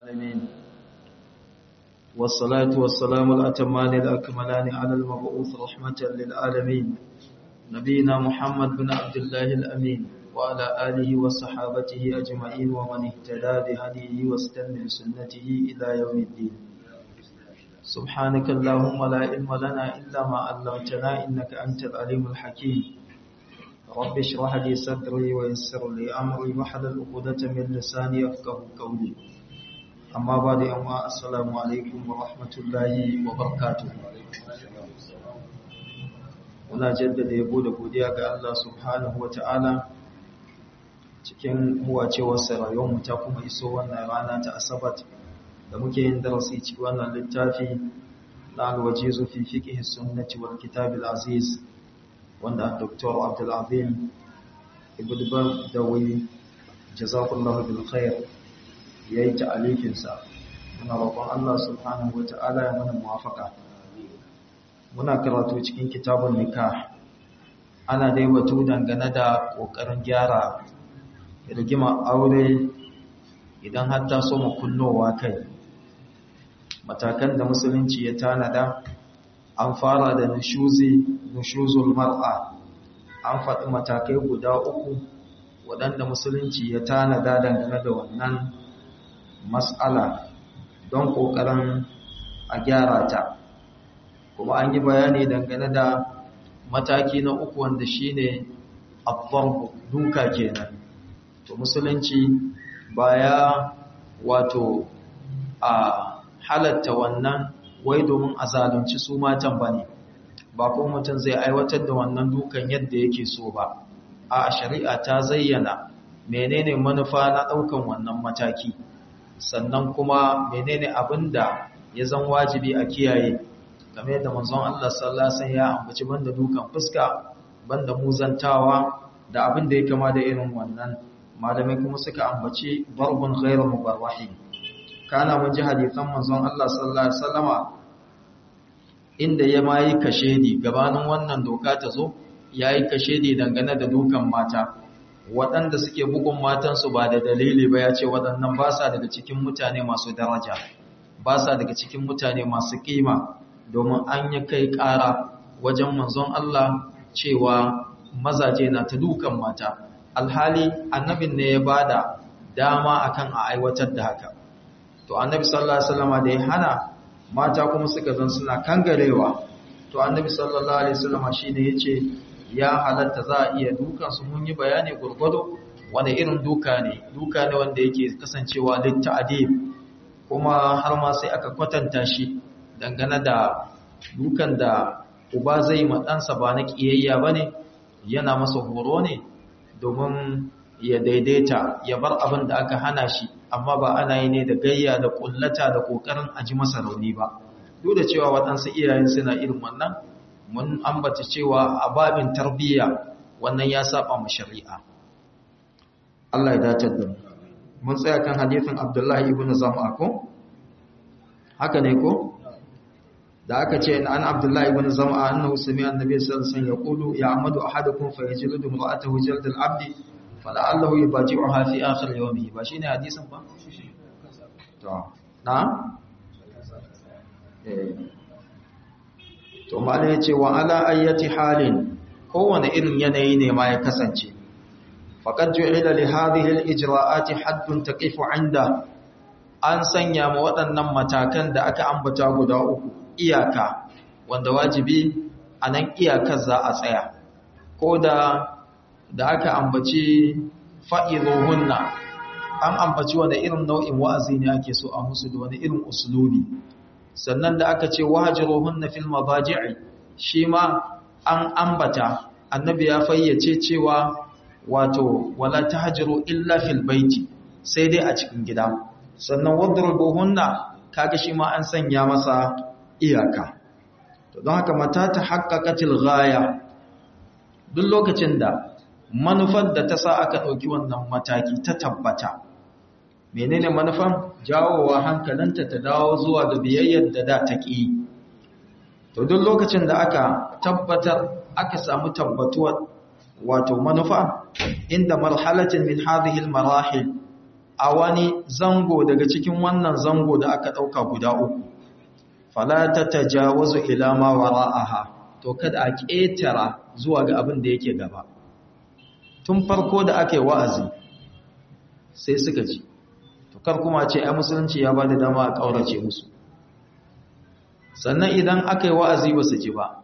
آمين. والصلاة والسلام الأتمان الأكملان على المبعوث رحمة للعالمين نبينا محمد بن عبد الله الأمين وعلى آله وصحابته أجمعين ومن اهتدى بهديه واستنى بسنته إلى يوم الدين. سبحانك اللهم لا علم لنا إلا ما علمتنا إنك أنت العليم الحكيم. رب اشرح لي صدري ويسر لي أمري واحلل عقدة من لساني يفقهوا قولي. أما بعد السلام عليكم ورحمة الله وبركاته. Muna jaddada yabo da godiya ga Allah subhanahu wa ta'ala cikin huwacewarsa rayuwarmu ta kuma iso wannan rana ta Asabat da muke yin darasi cikin wannan littafi na al-wajizu fi fiqh sunnati wal kitab al-aziz wanda Dr. Abdul Azim Ibn Badawi jazakallahu bil khair yayi ta'alifin sa. Muna roƙon Allah subhanahu wa ta'ala ya mana muwafaqa. Muna karatu cikin kitabun nikah. Ana dai batu dangane da kokarin gyara rigima aure idan har ta so mu kullowa kai. Matakan da musulunci ya tanada an fara da nushuzul mar'a. An faɗi matakai guda uku waɗanda musulunci ya tanada dangane da wannan mas'ala don kokarin a gyara ta. Kuma an yi bayani dangane da mataki na uku wanda shine ad-darb, duka kenan. To musulunci baya wato a halatta wannan wai domin a zalunci su matan bane, ba ko mutum zai aiwatar da wannan dukan yadda yake so ba. A shari'a ta zayyana menene manufa na daukan wannan mataki, sannan kuma menene abinda ya zan wajibi a kiyaye. Game da manzon Allah sallallahu alaihi wasallam ya ambaci banda dukan fuska, banda muzantawa da abin da ya kama da irin wannan. Malamai kuma suka ambaci darbun ghayr mubarrah. Kana mun ji hadisan manzon Allah sallallahu alaihi wasallama inda ya mai kashedi gabanin wannan doka ta zo, yayi kashedi dangane da dukan mata. Waɗanda suke bugun matansu ba da dalili ba, ya ce waɗannan ba sa daga cikin mutane masu daraja, ba sa daga cikin mutane masu kima. Domin an yi kai ƙara wajen manzon Allah cewa mazaje na ta dukan mata, alhali annabin ne ya bada dama akan a aiwatar da haka. To annabi sallallahu alaihi wasallam da ya hana, mata kuma suka zan suna kangarewa. To annabi sallallahu alaihi wasallam shine yace ya halatta za a iya dukan su. Mun yi bayani gurgudu wanda irin duka ne wanda yake kasancewa litta'dib, kuma har ma sai aka kwatanta shi dangane da dukan da uba zai matsansa ba na kiyayya ba ne, yana masa horo ne domin ya daidaita, ya bar abin da aka hana shi, amma ba ana yi ne da gayya da kullata da kokarin aji masa rauni ba. Duk da cewa waɗansu iyayen suna irin wannan, mun ambata cewa a babin tarbiyya wannan ya saba ma shari'a. Allah ya dace da mu. Mun tsaya kan hadisin Abdullahi ibn Zam'a ko? Haka ne ko? Da aka ce an Abdullahi ibn Zam'a annahu sami'a annabi sallallahu alaihi wasallam yaqulu ya'madu ahadukum fa yajlidu imra'atahu jald al-'abd fala'allahu yubaji'uha fi akhir yawmihi. Ba shine hadisin ba? To na to malai yace wa ala ayati halin, kowane irin yanayi ne ma ya kasance, faqad ju'ila li hadhihi al-ijra'ati haddun taqifu 'inda. An sanya ma waɗannan matakan da aka ambata guda uku iyaka, wanda wajibi a nan iyakar za a tsaya. Ko da aka ambaci fa'izuhunna, an ambaci wani irin nau'in wa'azi ne ake so a musu da wani irin usulubi. Sannan da aka ce wahajiruhunna fil mabaji'i, shi ma an ambata, annabi ya fayyace cewa wato wala tahjiru illa fil baiti, sai dai a cikin gida. Sannan wadrubuhunna, kaga shi ma an sanya masa iyaka. To don haka mata ta haqqaqatil ghaya, duk lokacin da manufar da ta sa aka dauki wannan mataki ta tabbata. Menene manufan? Jawowa hankalinta ta dawo zuwa ga biyayyar da da ta ki. To duk lokacin da aka tabbatar, aka samu tabbatuwar wato manufa inda marhalatin min hadhihi almarahil, a wani zango daga cikin wannan zango da aka ɗauka guda uku fala tatajawazu ila ma wara'aha to kada a ƙetara zuwa ga abin da yake gaba tun farko da aka yi wa'azi sai suka ji to kar kuma ce ai musulunci ya bada dama a ƙaurace musu sannan idan aka yi wa'azi ba su ji ba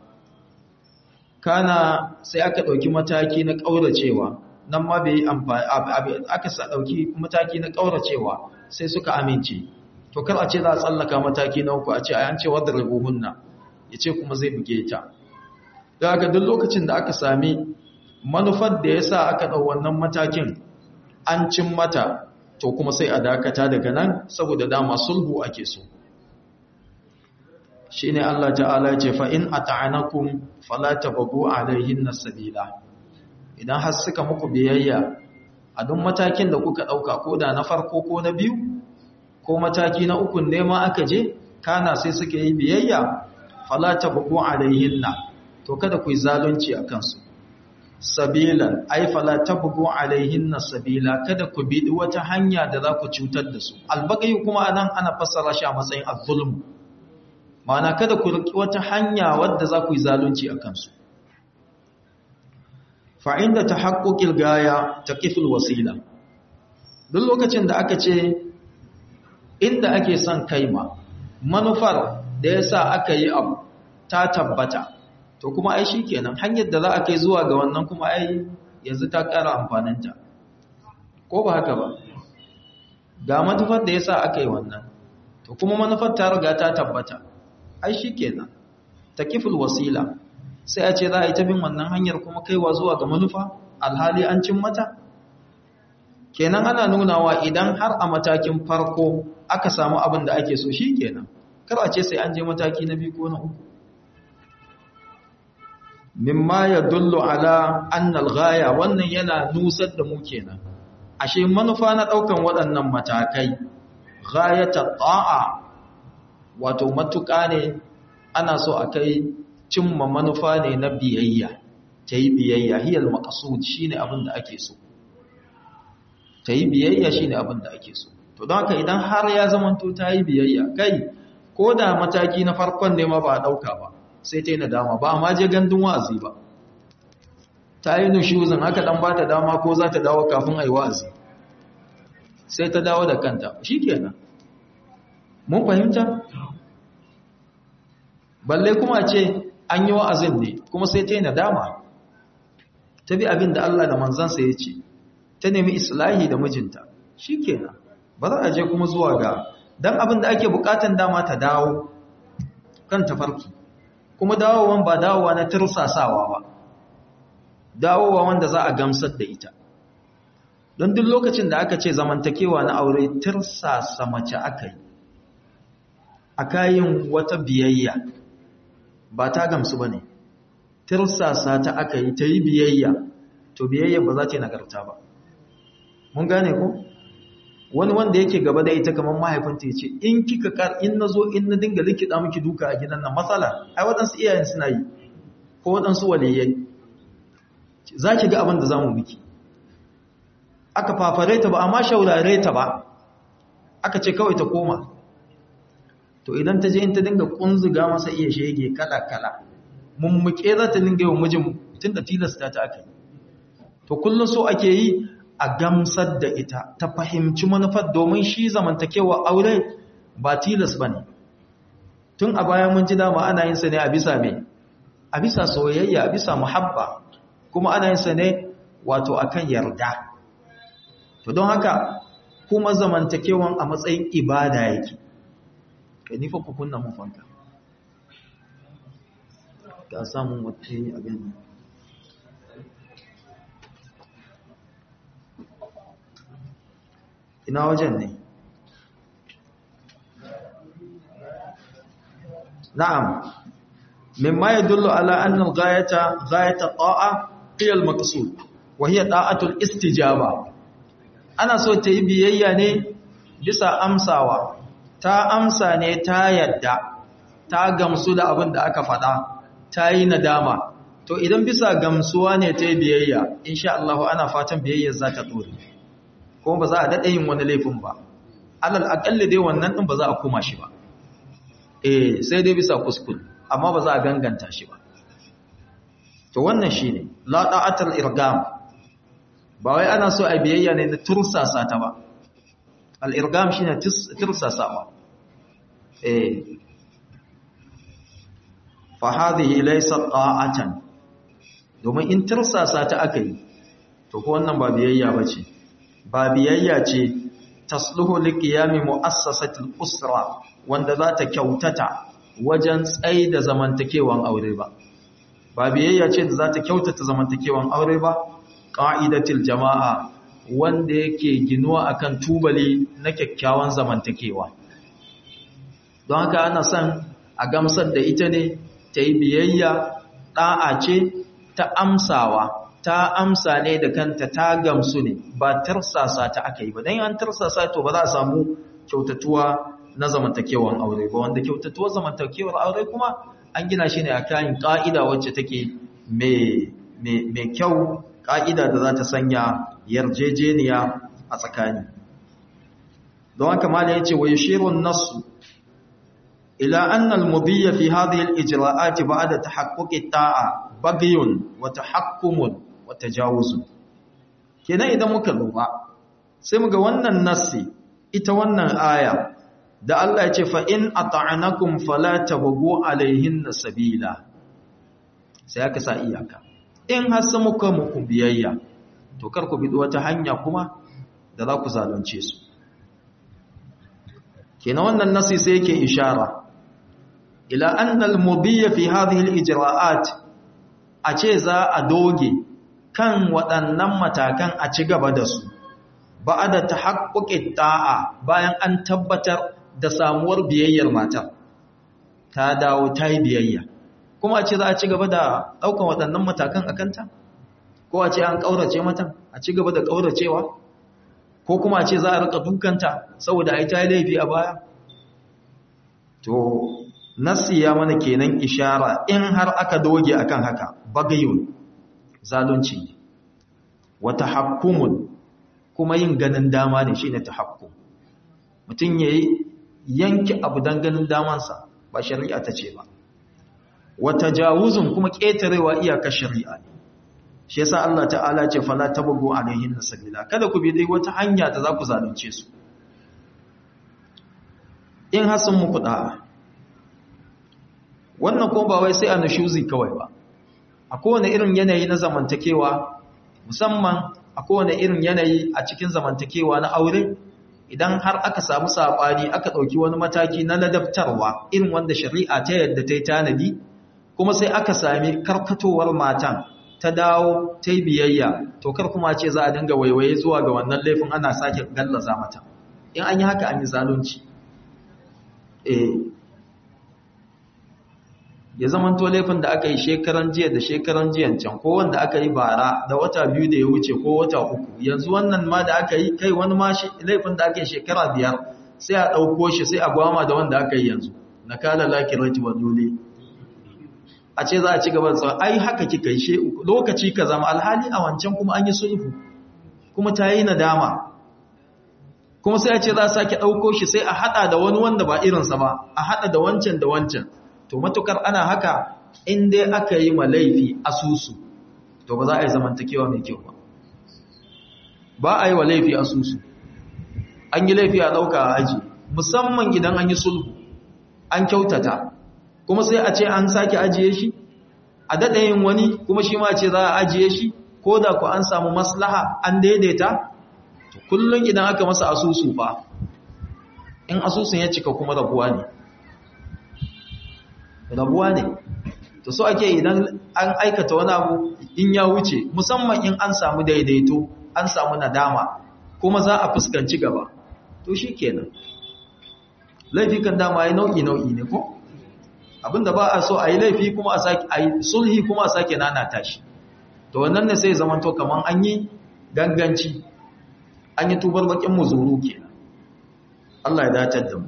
kana sai aka ɗauki mataki na ƙauracewa nan ma bai yi amfani aka sa ɗauki mataki na ƙauracewa sai suka amince to kar a ce za a tsallaka mataki na uku a ce an ce wadda rabuhunna ya ce kuma zai buge ta da haka duk lokacin da aka sami manufar da ya sa aka ɗau wannan matakin an cin mata to kuma sai a dakata daga nan saboda dama sulhu ake so shi ne Allah ta'ala ya ce fa'in a ta'anakun falata babu alaihin na sabila idan har suka muku biyayya a duk matakin da kuka ɗauka ko da na farko ko na biyu ko mataki na ukun nema aka je kana sai suka yi biyayya falata babu alaihin na to kada ku yi zalunci a kansu sabilan ai falata babu alaihin na sabila kada ku bi wata hanya da za ku cutar da su albagayi kuma anan ana fassara shi a matsayin az-zulm ma'ana kada ku riki wata hanya wadda za ku yi zalunci a kansu fa'inda ta haƙoƙil gaya ta ƙifil wasila duk lokacin da aka ce inda ake son kaima manufar da ya sa aka yi abu ta tabbata to kuma ai shi kenan hanyar da za a kai zuwa ga wannan kuma ai yanzu ta ƙara amfaninta ko ba haka ba ga manufar da ya sa aka yi wannan to kuma manufar ta riga ta tabbata ai shi kenan ta ƙifil wasila sai a ce za a yi ta bin wannan hanyar kuma kaiwa zuwa ga manufa alhali an cin mata kenan ana nunawa idan har a matakin farko aka samu abin da ake so shi kenan kar a ce sai an je mataki na biyu ko na uku mimma yadullu ala anna al-ghaya wannan yana nusar da mu kenan ashe manufa na daukan waɗannan matakai ghayata ta'a wato matuƙa ne ana so a kai cimma manufa ne na biyayya ta yi biyayya hiyar makasud shi ne abin da ake so ta yi biyayya shi ne abin da ake so to don haka idan har ya zamanto ta yi biyayya kai ko da mataki na farkon ne ma ba a ɗauka ba sai ta yi nadama ba amma je gandun wa'azi ba ta yi nushuzin haka ɗan ba ta dama ko za ta dawo kafin a yi wa'azi sai ta dawo da kanta shi kenan mun fahimta balle kuma ce an yi wa'azin ne kuma sai ta yi nadama ta bi abin da Allah da manzansa ya ce ta nemi islahi da mijinta shi kenan ba za a je kuma zuwa ga don abin da ake bukatan dama ta dawo kan tafarki kuma dawowan ba dawowa na tirsasawa ba dawowa wanda za a gamsar da ita don duk lokacin da aka ce zamantakewa na aure tirsasa mace aka yi a kayan wata biyayya ba ta gamsu ba ne tirsasa ta aka yi ta yi biyayya to biyayya ba za ta yi nagarta ba mun gane ko wani wanda yake gaba da ita kamar mahaifinta ya ce in kika in na zo in na dinga likita miki duka a gidan nan matsala ai waɗansu iyayen suna yi ko waɗansu waliyai za ki ga abin da za mu miki aka fafare ta ba amma shaurare ta ba aka ce kawai ta koma to idan ta je in ta dinga kunzuga masa iya shege kala-kala mummuke za ta dinga yawan mijin tun da tilasta ta aka yi to kullum so ake yi a gamsar da ita ta fahimci manufar domin shi zamantakewa aure ba tilas ba ne tun a baya mun ji dama ana yin sa ne a bisa mai a bisa soyayya a bisa muhabba kuma ana yin sa ne wato akan yarda to don haka kuma zamantakewan a matsayin ibada yake kai nifa ku kunna mun fanka ka samu wata a gani ina wajen ne na'am mimma yadullu ala anna al-ghayata ta'a hiya al-maqsud wa hiya ta'atul istijaba ana so ta yi biyayya ne bisa amsawa ta amsa ne ta yadda ta gamsu da abin da aka faɗa ta yi nadama to idan bisa gamsuwa ne ta yi biyayya insha Allah ana fatan biyayyar za ta dore kuma ba za a daɗa yin wani laifin ba, alal aƙalli dai wannan ɗin ba za a kuma shi ba, sai dai bisa kuskure, amma ba za a ganganta shi ba. To wannan shi ne la da'atul irgam, ba wai ana so a biyayya ne na tursasa ta ba. Al-irgam shine tursasawa. Fa hadhihi laysat ta'atan, domin in tursasa ta akai to ko wannan ba biyayya bace, ba biyayya ce tasluhu liqiyami mu'assasatil usra wanda za ta kyautata wajen tsaida zamantakewan aure ba. Ba biyayya ce da za ta kyautata zamantakewan aure ba, ƙa'idatul jama'a wanda yake ginuwa akan tubali na kyakkyawan zamantakewa. Don haka ana son a gamsar da ita ne ta yi biyayya, ɗa'a ce ta amsawa, ta amsa ne da kanta, ta gamsu ne, ba tarsasa ta aka yi ba. Don an tarsasa to ba za a samu kyautatuwa na zamantakewan aure ba, wanda kyautatuwar zamantakewar aure kuma an gina shi ne a kayan ƙa'ida wacce take mai kyau, ƙa'ida da za ta sanya yarjejeniya a tsakani. Don haka ma da ya ce wa yi shirin nasu ila annal mudiyya fi hadhihi al-ijra'ati ba'da tahaqquqi ta'a bagyun wa tahakkumun wa tajawuzun. Kenan idan muka lura sai muga wannan nassi, ita wannan aya da Allah ya ce fa in ata'anakum fala tabghu alaihinna sabila, sai aka sa iyaka. In har sai muka muku biyayya to kar ku bi wata hanya kuma da za ku zalunce su. Kenan wannan nasi sai yake ishara ila anna al-mudiyya fi hadhihi al-ijra'at, a ce za a doge kan waɗannan matakan a ci gaba da su ba'da tahaqquqi ta'a, bayan an tabbatar da samuwar biyayyar matar, ta dawo ta yi biyayya, kuma a ce za a ci gaba da ɗaukan waɗannan matakan a kanta, ko a ce an ƙaurace mata a ci gaba da ƙauracewa, ko kuma a ce za a rika dukanta saboda ai ta yi laifi a baya. To nasi ya mana kenan ishara in har aka doge akan haka, bagayun zalunci ne, wa tahakkumun kuma yin ganin dama ne, shine tahakkum. Mutum yayi yanki abu dan ganin damansa, ba shari'a ta ce ba. Wa tajawuzun kuma ƙetarewa iyaka shari'a ne. Shi yasa Allah ta'ala ce fala tabghu alaihin sabila, kada ku bi dai wata hanya da za ku zalunce su. In hasun muku da'a, wannan ko ba wai sai a nushuzi kawai ba, a kowane irin yanayi na zamantakewa, musamman a kowane irin yanayi a cikin zamantakewa na aure, idan har aka samu saɓani aka ɗauki wani mataki na ladabtarwa irin wanda shari'a ta yadda ta yi tanadi, kuma sai aka sami karkatowar matan ta dawo ta yi biyayya, to kar kuma ce za a dinga waiwaye zuwa ga wannan laifin ana sake gallaza mata. In an yi haka an yi zalunci. Ya zamanto laifin da aka yi shekaran jiya da shekaran jiyan can, ko wanda aka yi bara da wata biyu da ya wuce ko wata uku, yanzu wannan ma da aka yi kai wani ma laifin da aka yi shekara 5 sai a ɗauko shi sai a gwama da wanda aka yi yanzu, na kala lakirati wa dole a ce za a ci gaba da tsawon ai haka kika yi lokaci ka zama, alhali a wancan kuma an yi sulhu kuma ta yi nadama, kuma sai a ce za a sake ɗauko shi sai a haɗa da wani wanda ba irinsa ba, a haɗa da wancan da wancan. To matukar ana haka, in dai aka yi ma laifi asusu to ba za a yi zamantakewa mai kyau ba. Ba a yi wa laifi asusu, an yi laifi a ɗauka a aji, musamman idan an yi sulhu an kyautata, kuma sai a ce an sake ajiye shi, a daɗa yin wani kuma shi ma ce za a ajiye shi, ko da ku an samu maslaha an daidaita. To kullum idan aka masa asusu fa, in asusun ya cika kuma rabuwa ne. To so ake idan an aikata wani abu in ya wuce, musamman in an samu daidaito, an samu nadama, kuma za a fuskanci gaba, to shi kenan. Laifi kan dama ya nau'i ne ko? Abinda ba a so a yi laifi kuma a yi sulhi kuma a sake nanata shi. To wannan ne sai zamanto kaman an yi ganganci, an yi tubar bakin muzuru kenan. Allah ya dace da mu.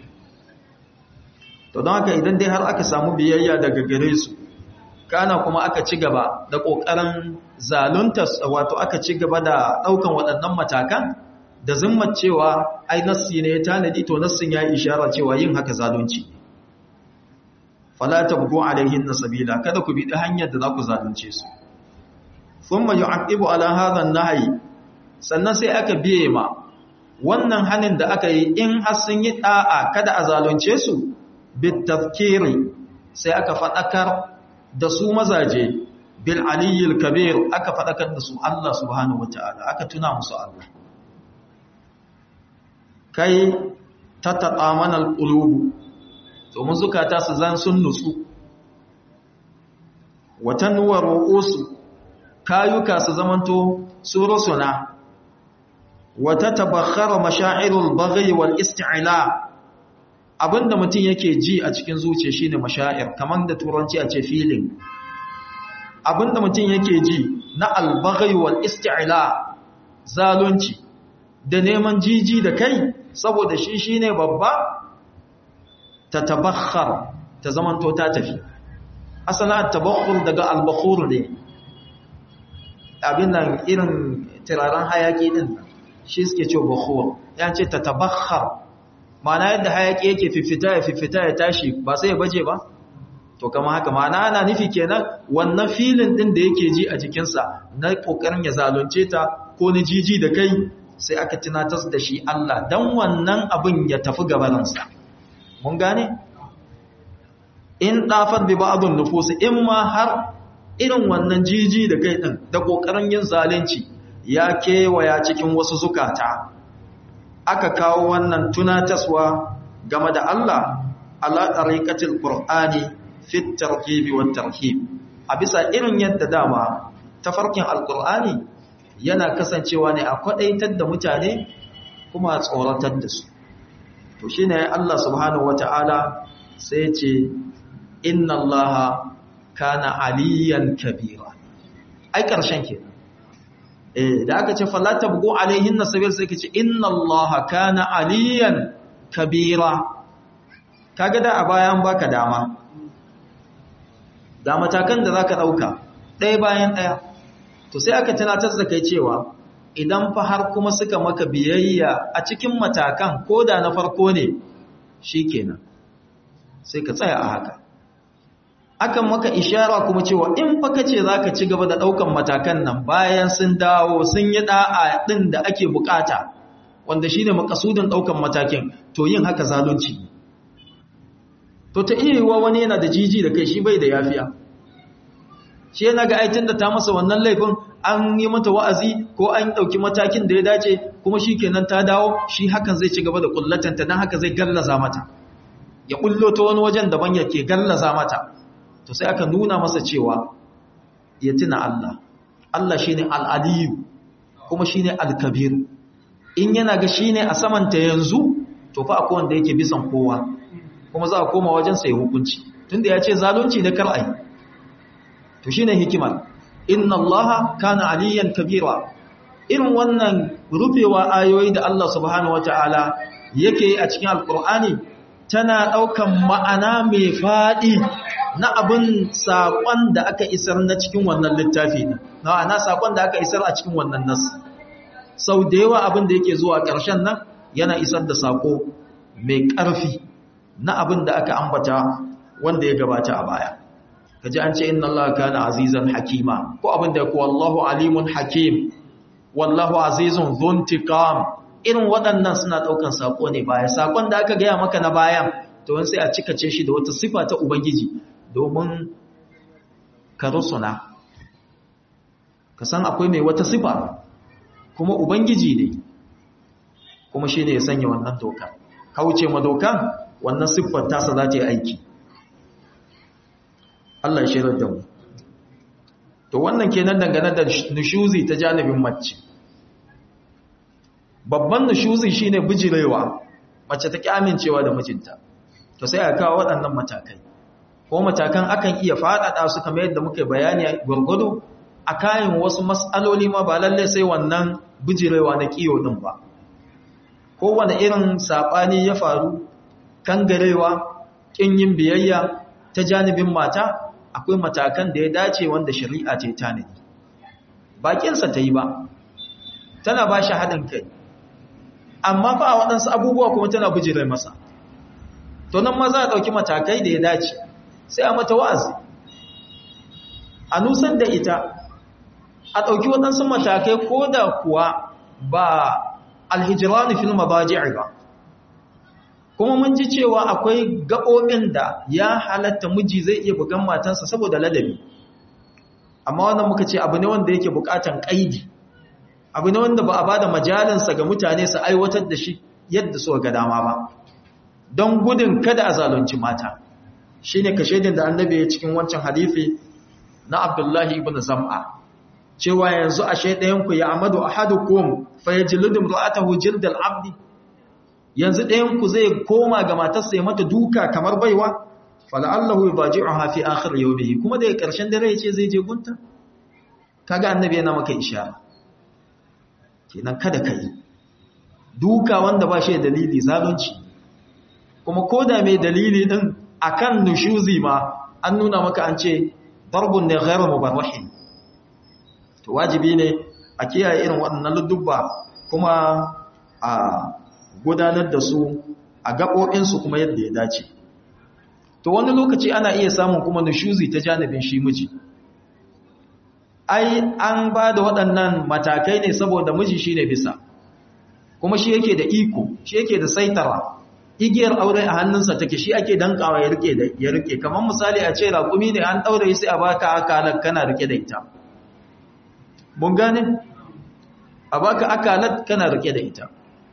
To don haka idan dai har aka samu biyayya daga gare su, kana kuma aka ci gaba da ƙoƙarin zalunta, wato aka ci gaba da ɗaukan waɗannan matakan, da zimmar cewa ai nassi ne ya tanadi, to nassin ya yi ishara cewa yin haka zalunci. Fala tabghu alaihin sabila, kada ku bi hanyar da za ku zalunce su. Thumma yu'aqibu ala hadha an-nahy, sannan sai aka biye ma wannan hanin da aka yi in har sun yi da'a kada a zalunce su, bit tadhkiri, sai aka fadakar da su mazaje bil aliyyil kabir, aka fadakar da su Allah subhanahu wataala, aka tuna musu Allah. Kai tataqamana al-qulub, domin zukata su zan sun nutsu, watan nuwar ru'usu, kayuka su zamanto su rusuna, wata tabakhara mashairul baghi wal isti'la, abinda mutum yake ji a cikin zuciya shine mashair, kamar da turanci a ce feeling. Abinda mutum yake ji na al baghi wal isti'la, zalunci da neman jiji da kai saboda shi shine babba, ta tabakhar, ta zamanto ta tafi. Asala at-tabakhur daga al-bakhur ne, abin nan irin turaren hayaki din shi suke ce bakhur, ya ce ta tabakhar, ma'ana yadda hayaki yake fifita ya tashi ba sai ya baje ba, to kama haka ma'ana ana nufi kenan wannan filin din da yake ji a jikinsa na kokarin ya zalunce ta ko ni jiji da kai, sai aka tunatar da shi Allah dan wannan abin ya tafi gabaninsa. Mun gane? In dafar bi ba'dun nufus, in ma har irin wannan jiji da kai din da kokarin yin zalunci ya kewaya cikin wasu zukata, aka kawo wannan tunataswa game da Allah ala tariqatil qur'ani fi at-targhib wa at-tarhib, a bisa irin yadda dama tafarkin alqur'ani yana kasancewa ne a kwadaitar da mutane kuma a tsoratar da su. To shine Allah subhanahu wataala sai ce inna Allaha kana aliyan kabira, ai karshen kenan. Da aka ce fala tabghu alaihin sabil, sai kace inna Allaha kana aliyan kabira. Kaga da a bayan baka dama da matakan da zaka dauka ɗaya bayan ɗaya, to sai aka tunatar da kai cewa idan fa har kuma suka maka biyayya a cikin matakan koda na farko ne, shikenan sai ka tsaya a haka. Akan maka ishara kuma cewa in fa kace zaka ci gaba da daukan matakan nan bayan sun dawo sun yi da'a din da ake bukata, wanda shine makasudin daukan matakin, to yin haka zalunci. To ta iya yiwa wani yana da jiji da kai, shi bai da yafiya, shi yana ga aitin da ta masa wannan laifin, an yi mata wa'azi ko an dauki matakin da ya dace, kuma shikenan ta dawo, shi hakan zai ci gaba da kullatanta, dan haka zai gallaza mata, ya kullo ta wani wajen daban yake gallaza mata. To sai aka nuna masa cewa ya tuna Allah. Allah shine al-aliyu kuma shine al-kabir. In yana ga shine a samanta yanzu, to fa akwai wanda yake bisan kowa, kuma za a koma wajen sai hukunci, tunda ya ce zalunci da kar'ai. To shine hikimar inna Allaha kana aliyan kabira. Irin wannan rufewa ayoyi da Allah subhanahu wataala yake a cikin alqur'ani tana daukan ma'ana mai fadi na abin saƙon da aka isar na cikin wannan littafi ne, na saƙon da aka isar a cikin wannan nas. Sau da yawa abin da yake zuwa ƙarshen nan yana isar da saƙo mai ƙarfi na abin da aka ambata wanda ya gabata a baya. Kaji an ce inna Allah kana azizan hakima, ko abin da ku wallahu alimun hakim, wallahu azizun dhuntiqam. Irin waɗannan suna ɗaukan saƙo ne baya, saƙon da aka gaya maka na bayan, to wani sai a cikace shi da wata sifa ta Ubangiji, domin ka rusuna, ka san akwai mai wata sifa kuma Ubangiji ne, kuma shi ne ya sanya wannan doka. Kauce ma dokan, wannan siffar tasa za ta yi aiki. Allah ya shirar da mu. To wannan kenan dangane da nushuzi ta janibin mace. Babban nushuzi shine bijirewa, mace ta ki amincewa da mijinta. To sai aka kawo waɗannan matakai. Ko matakan akan iya faɗaɗa su kamar yadda muka bayani gurgudu a kayan wasu mas'aloli ma, ba lalle sai wannan bijirewa na kiyo din ba. Kowane irin saɓani ya faru, kangarewa, ƙin yin biyayya ta janibin mata, akwai matakan da ya dace wanda shari'a ce tanadi. Bakinsa ta yi ba, tana ba shi haɗin kai, amma fa a waɗansu abubuwa kuma tana bijirai masa. To nan ma za a ɗauki matakai da ya dace, sai a mata wa'azi, a nusar da ita, a ɗauki waɗansu matakai ko da kuwa ba alhijirani fil mabaji'i ba. Kuma mun ji cewa akwai gaɓoɓin da ya halatta miji zai iya bugan matansa saboda ladabi. Amma wannan muka ce abu ne wanda yake buƙatan ƙaidi, abu ne wanda ba a ba da majalinsa ga mutane su aiwatar da shi yadda suka ga dama ba, don gudun kada a zalunci mata. Shi ne kashedin da annabi ya cikin wancan hadithi na Abdullahi ibn Zam'a, cewa yanzu ashe ɗayanku ya amadu ahadukum fa yajlidu imra'atahu jildal abdi, yanzu ɗayanku zai koma ga matarsa ya mata duka kamar baiwa, fala'allahu yubaji'uha fi akhir yawmihi, kuma daga ƙarshen dare yace zai je gunta. Kaga annabi yana maka ishara kenan kada kai duka wanda ba shi da dalili, zalunci. Kuma koda mai dalili din akan nushuzi ma an nuna maka, an ce darbun ne ghairu mubarrahin. To wajibi ne a kiyaye irin waɗannan ludubba, kuma a gudanar da su a gaɓoɓinsu kuma yadda ya dace. To wani lokaci ana iya samun kuma nushuzi ta janibin shi miji. Ai an ba da waɗannan matakai ne saboda miji shi ne bisa, kuma shi yake da iko, shi yake da saitara, igiyar aure a hannunsa take, shi ake dankawa ya rike. Kamar misali a ce raƙumi ne an ɗaure sai a baka akalar kana rike da ita. Mun gane? A baka akalar kana rike da ita.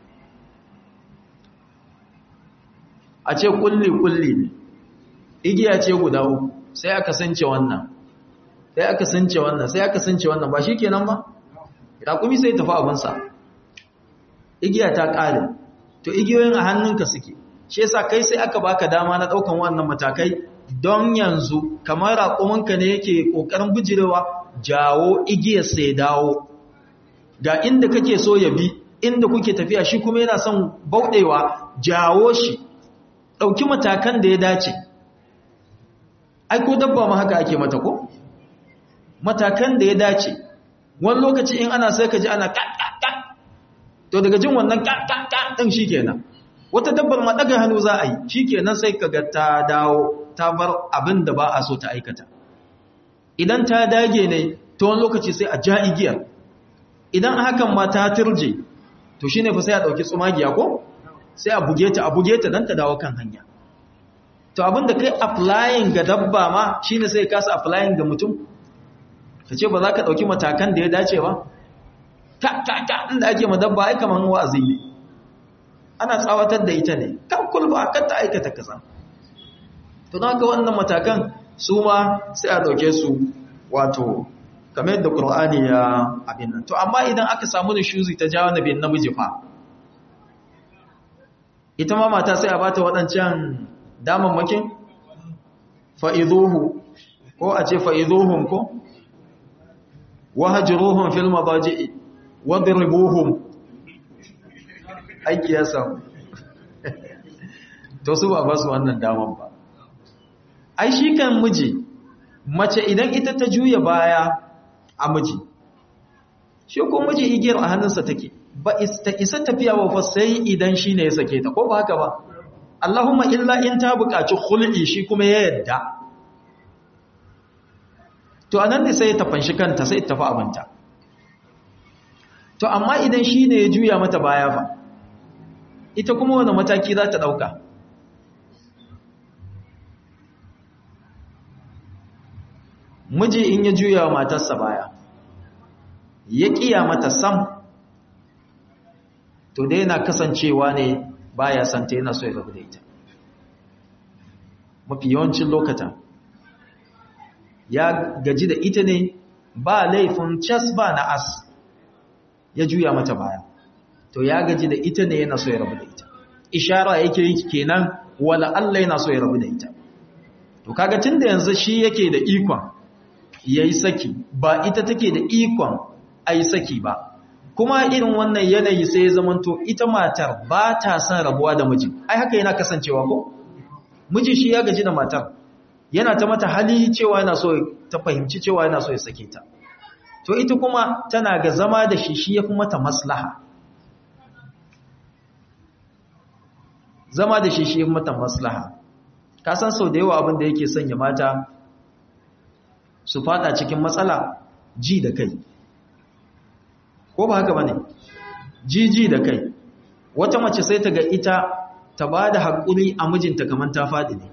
A ce kulli ne, igiya ce guda uku, sai aka sunce wannan, sai aka sunce wannan, sai aka sunce wannan, ba shi kenan ba? Raƙumi sai tafi abinsa, igiya ta ƙare, to igiyoyin a hannunka suke, shi yasa kai sai aka baka dama na ɗaukan wannan matakai, don yanzu kamar raƙuminka ne yake ƙoƙarin bijirewa, jawo igiyar sai dawo, ga inda kake so ya bi, inda kuke tafiya shi kuma yana son bauɗewa, jawo shi, ɗauki matakan da ya dace. Ai ko dabba ma haka ake mata ko? Matakan da ya dace. Wani lokaci in ana sai ka ji ana ƙaƙƙaƙ, to daga jin wannan ƙaƙƙaƙ ɗin shi kenan. Wata dabbar ma ɗaga hannu za a yi, shi kenan sai ka ga ta dawo, ta bar abin da ba a so ta aikata. Idan ta dage ne, ta wani lokaci sai a ja igiyar. Idan hakan ma ta turje, to shi ne fa sai a ɗauki tsumagiya ko? Sai a buge ta don ta dawo kan hanya. To abinda kai applying ga dabba ma shine sai kasa applying ga mutum. Kace ba za ka dauki matakan da ya dace ba? Inda ake ma dabba ai kaman wa'azi ne. Ana tsawatar da ita ne. Kan kulba kan ta aikata kaza. To dan haka wannan matakan su ma sai a dauke su wato kamar yadda Qur'ani ya abin nan. To amma idan aka samu nushuzi ta jawabin namiji fa, ita ma mata sai a bata waɗancan damammakin fa'izuhu, ko a ce fa'izuhun ko wahajruhum fil madaji'i wadribuhum, aiki ya samu. To su ba su wannan daman ba. Ai shi kan miji, mace idan ita ta juya baya a miji, shi ko miji igiyar a hannunsa take, ba ta isa tafiya wa fa sai idan shi ne ya sake ta, ko ba haka ba? Allahumma illa in ta buƙaci khul'i, shi kuma ya yadda. To anan ne sai ta fanshi kanta, sai ta tafi abinta. To amma idan shi ne ya juya mata baya fa, ita kuma wani mataki za ta ɗauka? Miji in ya juya wa matarsa baya, ya ƙiya mata sam, to dai yana kasancewa ne baya santa, yana so ya rabu da ita. Mafi yawancin lokata ya gaji da ita ne, ba laifin cas ba na as, ya juya mata baya, to ya gaji da ita ne, yana so ya rabu da ita. Ishara yake yi kenan, wala Allah yana so ya rabu da ita. To kaga tunda yanzu shi yake da ikon yayi saki, ba ita take da ikon ai saki ba. Kuma irin wannan yanayi sai ya zamanto ita matar ba ta son rabuwa da miji. Ai haka yana kasancewa ko? Miji shi ya gaji da matar, yana ta mata hali cewa yana so ta fahimci cewa yana so ya sake ta. To ita kuma tana ga zama da shi ya fi mata maslaha. zama da shi mata maslaha. Ka san sau da yawa abin da yake sanya mata su fada cikin matsala ji da kai, ko ba haka bane? Ji da kai. Wata mace sai ta ga ita ta ba da haƙuri a mijinta kamar ta faɗi ne,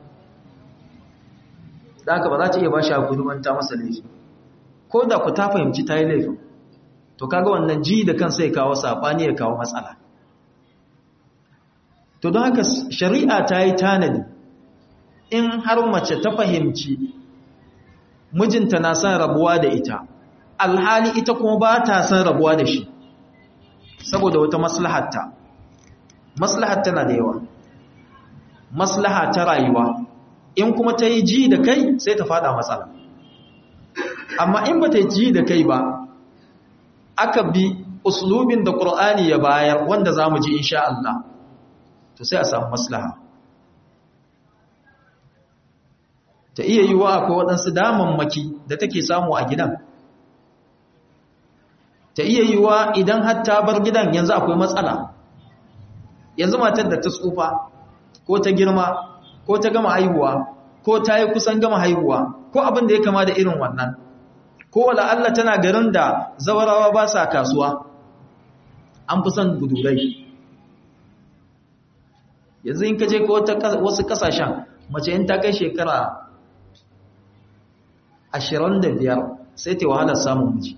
da haka ba za ta iya ba shi haƙuri man ta masa laifi, ko da ku ta fahimci ta yi laifin, to kaga wannan ji da kan sai kawo saɓani ya kawo matsala. To don haka shari'a ta yi tanadi, in har mace ta fahimci mijinta na son rabuwa da ita, alhali ita kuma ba ta son rabuwa da shi saboda wata maslahatta. Maslahatta na da yawa, maslaha ta rayuwa, in kuma ta yi ji da kai sai ta fada matsala. Amma in ba ta yi ji da kai ba, aka bi uslubin da Qur'ani ya bayar wanda za mu ji insha Allah, to sai a samu maslaha. Ta iya yi wa akwai waɗansu damammaki da take samu a gidan. Ta iya yi wa idan har ta bar gidan yanzu akwai matsala. Yanzu matar da ta tsufa, ko ta girma, ko ta gama haihuwa, ko ta yi kusan gama haihuwa, ko abin da ya kama da irin wannan, ko wala Allah tana garin da zawarawa ba sa kasuwa, an fi son budurai. Yanzu in ka je wasu kasashen, mace in ta kai shekara 25 sai ta wahalar samun miji.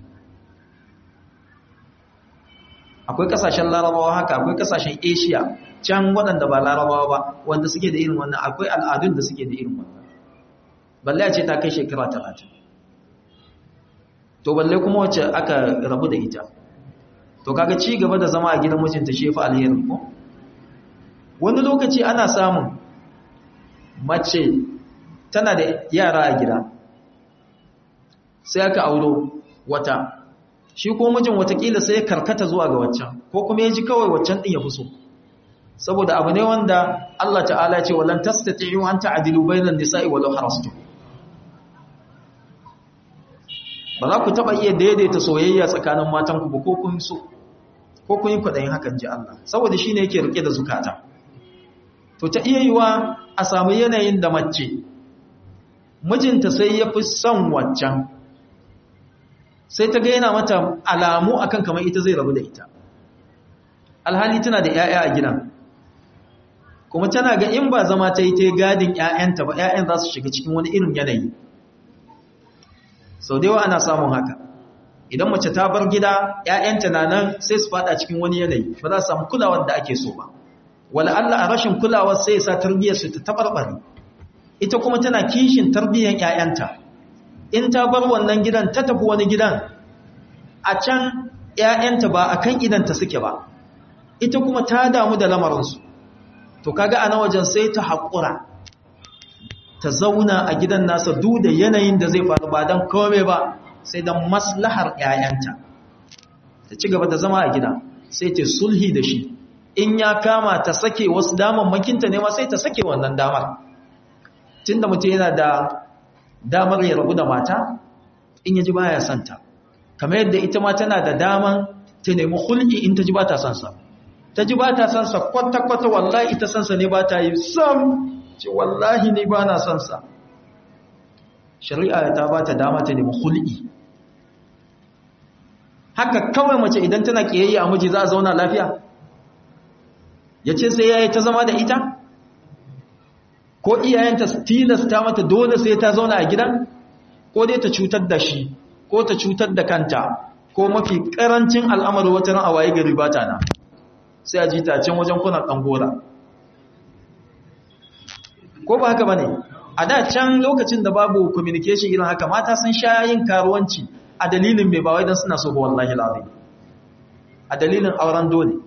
Akwai kasashen larabawa haka, akwai kasashen Asia can waɗanda ba larabawa ba wanda suke da irin wannan, akwai al'adun da suke da irin wannan. Balle a ce ta kai shekara 30, to balle kuma wacce aka rabu da ita, to kaga ci gaba da zama a gidan mijinta shi fa alherin ko. Wani lokaci ana samun mace tana da yara a gida, sai aka auro wata, shi ko mijin watakila sai ya karkata zuwa ga waccan, ko kuma ya ji kawai waccan din ya fi so, saboda abu ne wanda Allah ta'ala ce walan tastati'u an ta'dilu bainan nisa'i walau harastu. Ba za ku taba iya daidaita soyayya tsakanin matan ku ba, ko kun so ko kun yi kwadayin hakan ji Allah, saboda shine yake rike da zukata. To ta iya yiwa a samu yanayin da mace mijinta sai ya fi son waccan, sai ta ga yana mata alamu akan kamar ita zai rabu da ita, alhali tana da 'ya'ya a gidan, kuma tana ga in ba zama ta yi ta gadin 'ya'yanta ba, 'ya'yan za su shiga cikin wani irin yanayi. Sau da yawa ana samun haka, idan mace ta bar gida 'ya'yanta na nan sai su fada cikin wani yanayi, ba za su samu kulawar da ake so ba. Wala Allah a rashin kulawar sai ya sa tarbiyyarsu ta tabarbare, ita kuma tana kishin tarbiyyar 'ya'yanta. In ta bar wannan gidan ta tafi wani gidan, a can 'ya'yanta ba a kan idanta suke ba, ita kuma ta damu da lamarinsu. To kaga ana wajen sai ta haƙura, ta zauna a gidan nasa duk da yanayin da zai faru, ba don kome ba sai don maslahar 'ya'yanta. Ta ci gaba da zama a gida, sai ta sulhi da shi, in ya kama ta sake wasu damammakinta ne ma sai ta sake wannan damar. Tunda mutum yana da damar ya rabu da mata in ya ji baya santa, kamar yadda ita ma tana da daman ta nemi hulki in ta ji ba ta sansa. Ta ji ba ta sansa kwata-kwata, wallahi ita sansa ne ba ta yi sam, ce wallahi ne ba na sansa. Shari'a ta ba ta dama ta nemi hulki. Haka kawai mace idan tana kiyayya a miji za a zauna lafiya? Ya ce sai ya yi ta zama da ita? Ko iyayenta tilasta mata dole sai ta zauna a gidan, ko dai ta cutar da shi, ko ta cutar da kanta, ko mafi karancin al'amari wata ran a waye gari ba ta na, sai a ji ta can wajen kunan ɗangora. Ko ba haka ba ne? A da can lokacin da babu communication irin haka, mata sun sha yin karuwanci a dalilin mai bawai don suna so ba, wallahi lazim, a dalilin auren dole.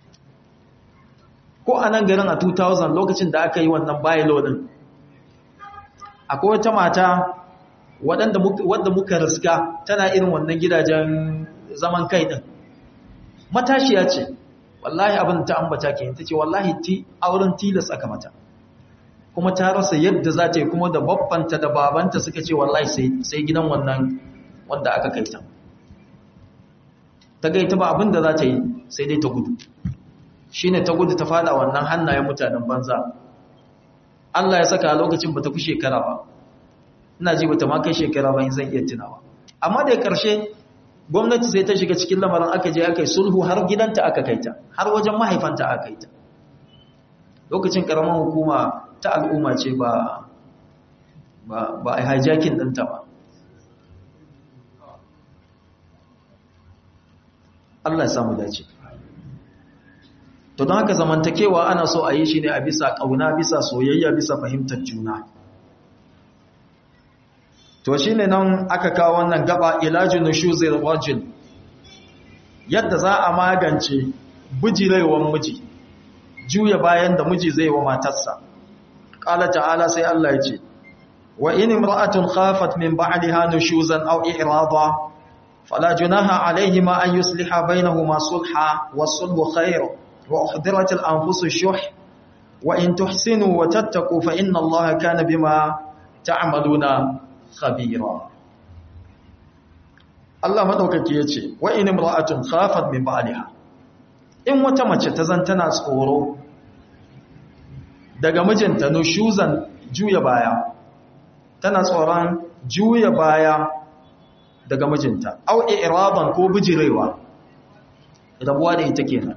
Ko a nan garin a 2000 lokacin da aka yi wannan bylaw din, akwai wata mata wadda muka riska tana irin wannan gidajen zaman kai din, matashiya ce, wallahi abin ta ambata ke ta ce wallahi auren tilas aka mata, kuma ta rasa yadda za ta yi, kuma da babbanta da babanta suka ce wallahi sai gidan wannan wanda aka kai ta gaita ba abin da za ta yi sai dai ta gudu. shine ta gudu ta fada wannan hannayen mutanen banza. Allah ya saka a lokacin bata fi shekara ba, ina ji bata ma kai shekara ba in zan iya tunawa. Amma da ƙarshe gwamnati sai ta shiga cikin lamarin, aka je aka yi sulhu, har gidanta aka kaita, har wajen mahaifanta aka kaita. Lokacin ƙaramin hukuma ta al'umma ce ba a hijacking ɗinta ba. Allah ya samu dace. To don haka zamantakewa ana so a yi shi ne a bisa ƙauna, bisa soyayya, bisa fahimtar juna. To shi ne nan aka kawo wannan gaba, ilajin nushuzir rajul, yadda za a magance bijirewan miji, juya bayan da miji zai wa matarsa. Ƙala ta'ala sai Allah ya ce, wa in imra'atun khafat min ba'liha nushuzan aw i'rada fala junaha alayhima an yusliha bainahuma sulha was-sulhu khayr wa uhdirat al-anfus ash-shuh wa in tuhsinu wa tattaqu fa inna Allaha kana bima ta'maluna khabira. Allah madaukaki yace wa in imra'atun khafat min ba'liha, in wata mace ta zan tana tsoro daga mijinta, nushuzan juya baya, tana tsoron juya baya daga mijinta, au i'radan ko bijirewa, rabuwa da ita kenan,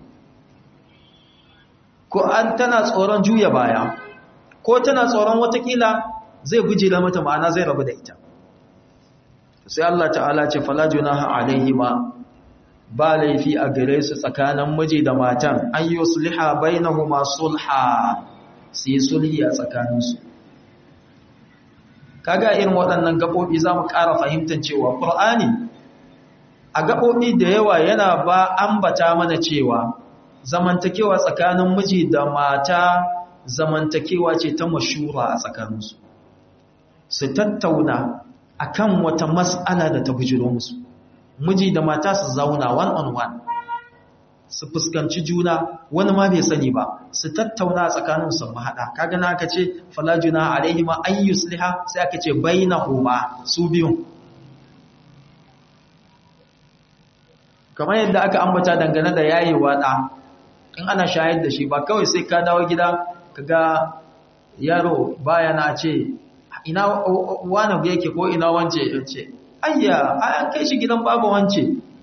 ko an tana tsoron juya baya, ko tana tsoron watakila zai bijira mata, ma'ana zai rabu da ita. Sai Allah ta'ala ce fala junaha alaihima, ba laifi a gare su tsakanin miji da matan, an yusliha bainahuma sulha, su yi sulhi a tsakaninsu. Kaga irin waɗannan gaɓoɓi za mu ƙara fahimtar cewa ƙur'ani a gaɓoɓi da yawa yana ba ambata mana cewa zamantakewa tsakanin miji da mata zamantakewa ce ta mashura a tsakaninsu, su tattauna akan wata mas'ala da ta bujiro musu, miji da mata su zauna one on one, su fuskanci juna, wani ma bai sani ba, su tattauna tsakanin su mahaɗa. Kaga na aka ce falajuna alaihima an yusliha, sai aka ce bainahuma, su biyu. Kamar yadda aka ambata dangane da yayewa ɗa, in ana shayar da shi, ba kawai sai ka dawo gida kaga yaro baya na ce ina wani yake ko ina wance, ya ce ayya an kai shi gidan babu wance,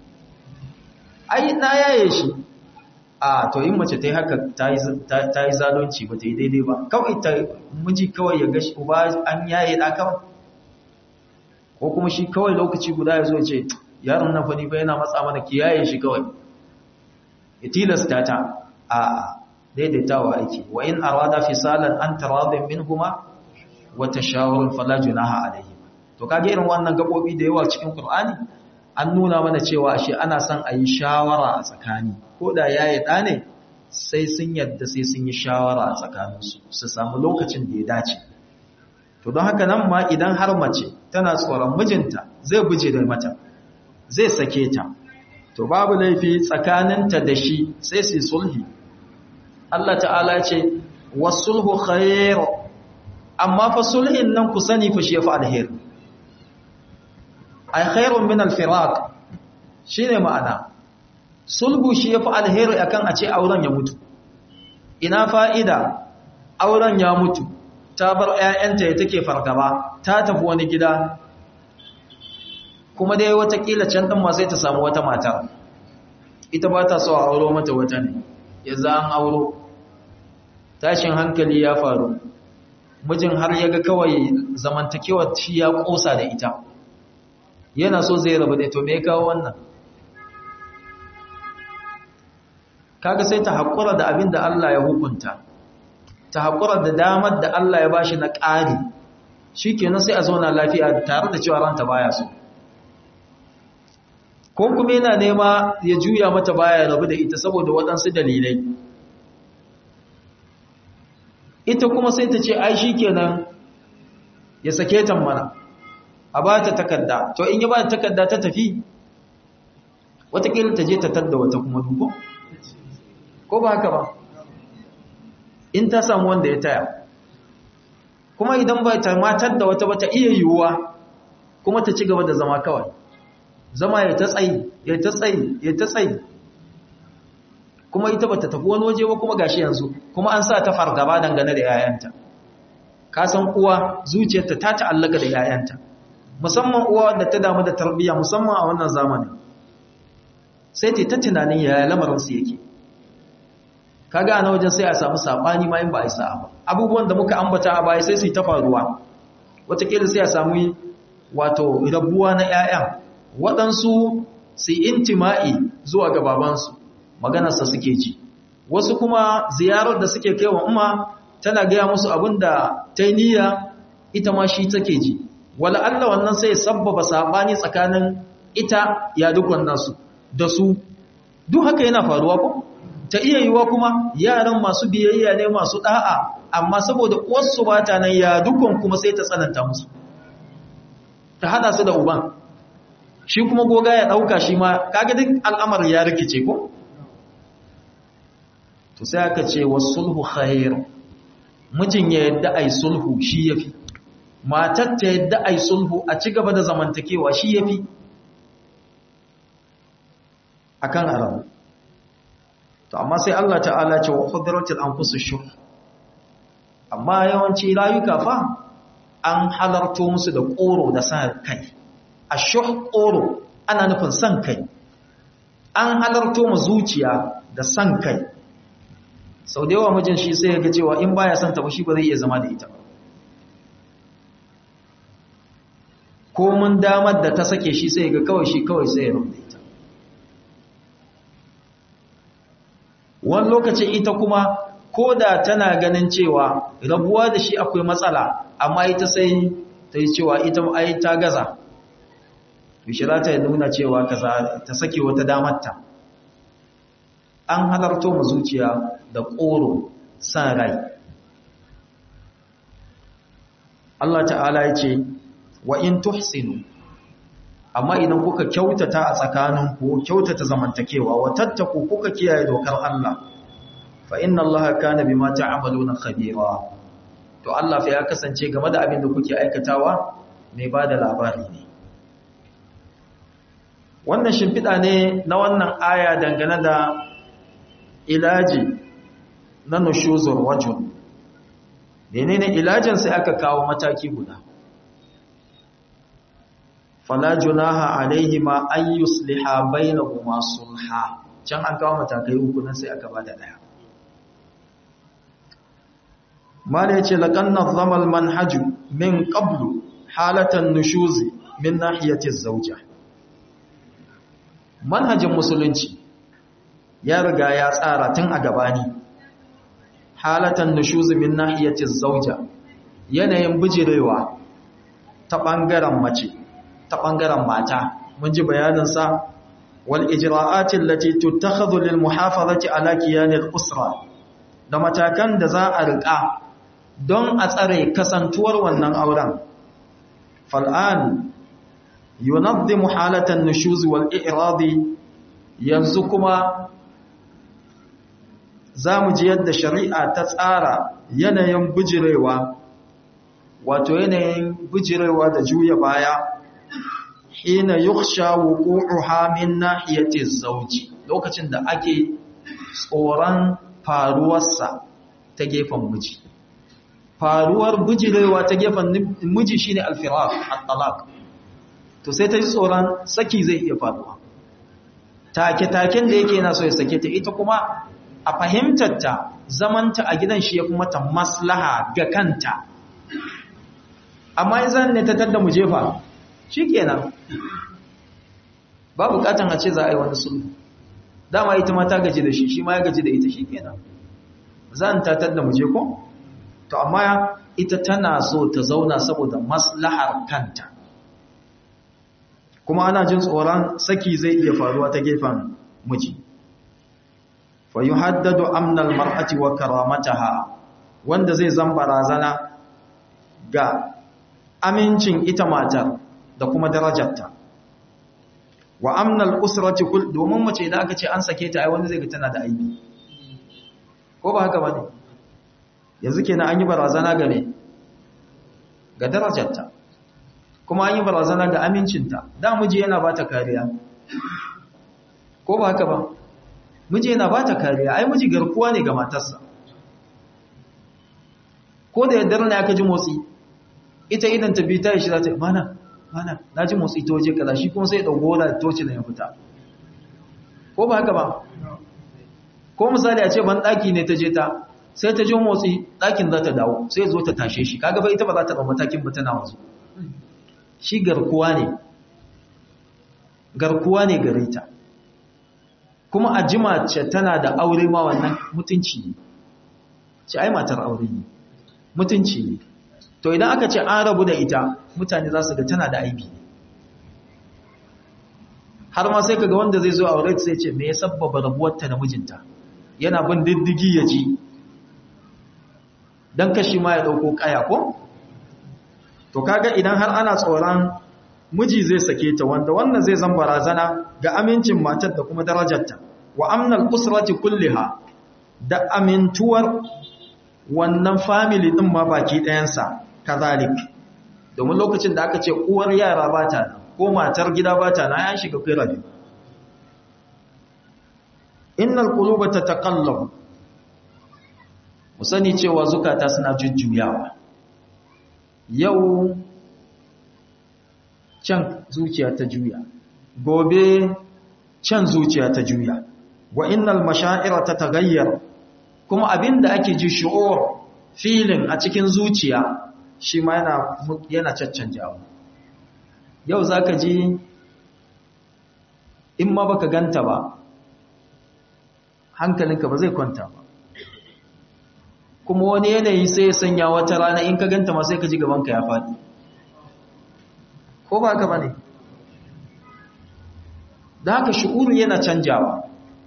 ai na yaye shi. A to yin mace ta yi haka ta yi zalunci, ba ta yi daidai ba. Kawai ta miji kawai ya gashi uba an yaye da kawai, ko kuma shi kawai lokaci guda ya zo ce yaron nan fani ba yana matsa mana, ki yaye shi kawai, ya tilasta ta. A daidaitawa ake, wa in arada fisalan an taradin minhuma wa tashawurun fala junaha alayhi. To kage irin wannan gabobi da yawa cikin Qur'ani an nuna mana cewa shi ana son a yi shawara a tsakani, ko da yayi da ne sai sun yadda sai sun yi shawara a tsakaninsu, su samu lokacin da ya dace. To don haka nan ma idan har mace tana tsoron mijinta zai buje da mata, zai sake ta, to babu laifi tsakaninta da shi sai su sulhi. Allah ta'ala ce wasulhu khair, amma fa sulhin nan ku sani fa shi yafi alheri. Ai khairun min al-firaq, shine ma'ana sulhu shi yafi alheri akan a ce auren ya mutu. Ina fa'ida auren ya mutu, ta bar ƴaƴanta ya take fargaba, ta tafi wani gida, kuma dai watakila can din ma sai ta samu wata mata, ita ba ta so a auro mata wata ne, yanzu an auro, tashin hankali ya faru, mijin har ya ga kawai zamantakewa shi ya kosa da ita, yana so zai rabu da ita, me ya kawo wannan? Kaga sai ta haƙura da abin da Allah ya hukunta, ta haƙura da damar da Allah ya bashi na ƙari, shi kenan sai a zauna lafiya tare da cewa ranta baya so. Ko kuma yana nema ya juya mata baya rabu da ita saboda waɗansu dalilai. Ita kuma sai ta ce ai shi kenan ya sake ta mana, a ba ta takarda. To in ya ba ta takarda ta tafi, watakila ta je ta tadda wata kuma duko? Ko ba haka ba? In ta samu wanda ya taya. Kuma idan ba ta matar da wata ba ta iya yiwuwa, kuma ta ci gaba da zama kawai. Zama ya ta tsayi, ya ta tsayi, ya ta tsayi. kuma ita bata tafi wani waje ba kuma gashi yanzu kuma an sa ta fargaba dangane da yayanta ka san uwa zuciyarta ta ta'allaka da yayanta musamman uwa da ta damu da tarbiyya musamman a wannan zamanin sai ta tunanin yaya lamarin su yake kaga a wajen sai a samu sabani ma in ba a yi sa'a ba abubuwan da muka ambata a baya sai su yi ta faruwa wataƙila sai a samu wato rabuwa na 'ya'yan waɗansu su intima'i zuwa ga babansu maganarsa suke ji wasu kuma ziyarar da suke kai wa umma tana gaya musu abin da ta yi niyya ita ma shi take ji wala Allah wannan sai sabbaba sabani tsakanin ita ya duk wannan su da su duk haka yana faruwa ko ta iya yiwa kuma yaran masu biyayya ne masu da'a amma saboda uwarsu ba ta nan ya dukkan kuma sai ta tsananta musu ta hada su da uban shi kuma goga ya dauka shi ma kaga duk al'amari ya rikice ko to sai aka ce wasulhu khair mijin ya yadda ai sulhu shi yafi matar ta yadda ai sulhu a ci gaba da zamantakewa shi yafi akan arabu to amma sai Allah ta'ala ce wa qudratul anfusush shuh amma yawanci rayuka fa an halarto musu da koro da san kai ashuh koro ana nufin san kai an halarto mu zuciya da san kai sau da yawa mijin shi sai ya ga cewa in baya son ta ba shi ba zai iya zama da ita ko mun damar da ta sake shi sai ya ga kawai sai ya rubuta ita wani lokacin ita kuma ko da tana ganin cewa rabuwa da shi akwai matsala amma ita sai ta yi cewa ita ai ta gaza bishira ta nuna cewa kaza ta sake wata damarta an halarto mu zuciya da ƙoro san rai Allah ta'ala ya ce wa in tuhsinu amma idan kuka kyautata a tsakaninku kyautata zamantakewa wa tattaku kuka kiyaye dokar Allah fa inna Allah kana bima ta'maluna khabira to Allah fa ya kasance game da abin da kuke aikatawa mai bada labari ne wannan shimfida ne na wannan aya dangane da ilaji na nushuzur wajh menene ilajin sai aka kawo mataki guda fala junaha alaihima an yusliha bainahuma sulha can an kawo matakai uku nan sai aka bada daya mala yace laqad nazama almanhaj min qablu halatan nushuzi min nahiyati az-zawja manhajin musulunci ya riga ya tsara tun a gabani halatan nushuzi min nahiyati az-zawja yanayin bijirewa ta bangaren mace ta ɓangaren mata mun ji bayaninsa wal ijra'atin lati tuttakhadhu lil muhafazati ala kiyanil usra da matakan da za a riƙa don a tsare kasantuwar wannan auren fal'an yunazzimu halatan nushuz wal i'radi yanzu kuma zamu ji yadda shari'a ta tsara yanayin bijirewa wato yanayin bijirewa da juya baya hina yukhsha wuqu'uha min nahiyati az-zawji lokacin da ake tsoron faruwarsa ta gefen miji faruwar bijirewa ta gefen miji shine al-firaq at-talaq to sai ta ji tsoron saki zai iya faruwa take-taken da yake yana so ya sake ta ita kuma a fahimtar ta zamanta a gidan shi ya kuma ta maslaha ga kanta amma in zan ne ta tadda mu jefa shikenan ba bukatan a ce za a yi wani sulhu dama ita ma ta gaji da shi shi ma ya gaji da ita shikenan zan tatar da muje ko to amma ita tana so ta zauna saboda maslahar kanta kuma ana jin tsoron saki zai iya faruwa ta gefen miji fa yuhaddadu amna almar'ati wa karamataha wanda zai zan barazana ga amincin ita matar da kuma darajarta wa amnal usrati kull domin mace idan aka ce an sake ta ai wanda zai ga tana da aibi ko ba haka bane yanzu kenan an yi barazana ga ne ga darajarta kuma an yi barazana ga amincinta da miji yana bata kariya ko ba haka ba miji yana bata kariya, ai miji garkuwa ne ga matarsa. Ko da yaddar ne aka ji motsi, ita idan ta bi ta yi shi za ta yi, mana, na ji motsi ta waje kaza, shi kuma sai ya ɗauko da toci da ya fita. Ko ba haka ba? Ko misali a ce ban ɗaki ne ta je ta, sai ta ji motsi ɗakin za ta dawo, sai zo ta tashe shi, kaga bai ita ba za ta ɗau matakin ba tana wasu. Shi garkuwa ne gare ta. Kuma a jima ce tana da aure ma wannan mutunci ne. Ce ai matar aure ne, mutunci ne. To idan aka ce an rabu da ita, mutane za su ga tana da aibi. Har ma sai kaga wanda zai zo aure sai ce me ya sabbaba rabuwarta da mijinta. Yana bin diddigi ya ji. Dan kashi ma ya dauko kaya ko? To kaga idan har ana tsoron miji zai sake ta, wanda wannan zai zan barazana ga amincin matar da kuma darajarta, wa amnal usrati kulliha, da amintuwar wannan family din ma baki ɗayansa kazalik. Domin lokacin da aka ce uwar yara ba ta nan ko matar gida ba ta nan, ya shiga firabi. Innal quluba tataqallabu, mu sani cewa zukata suna jujjuyawa. Yau can zuciya ta juya, gobe can zuciya ta juya. Wa innal mashaa'ira tataghayyar, kuma abinda ake ji shu'ur, feeling a cikin zuciya shi ma yana caccanjawa. Yau zaka ji in ma baka ganta ba, hankalinka ba zai kwanta ba. Kuma wani yanayi sai ya sanya wata rana in ka ganta ma sai ka ji gabanka ya faɗi. Ko ba haka bane? Da haka shu'uru yana canjawa.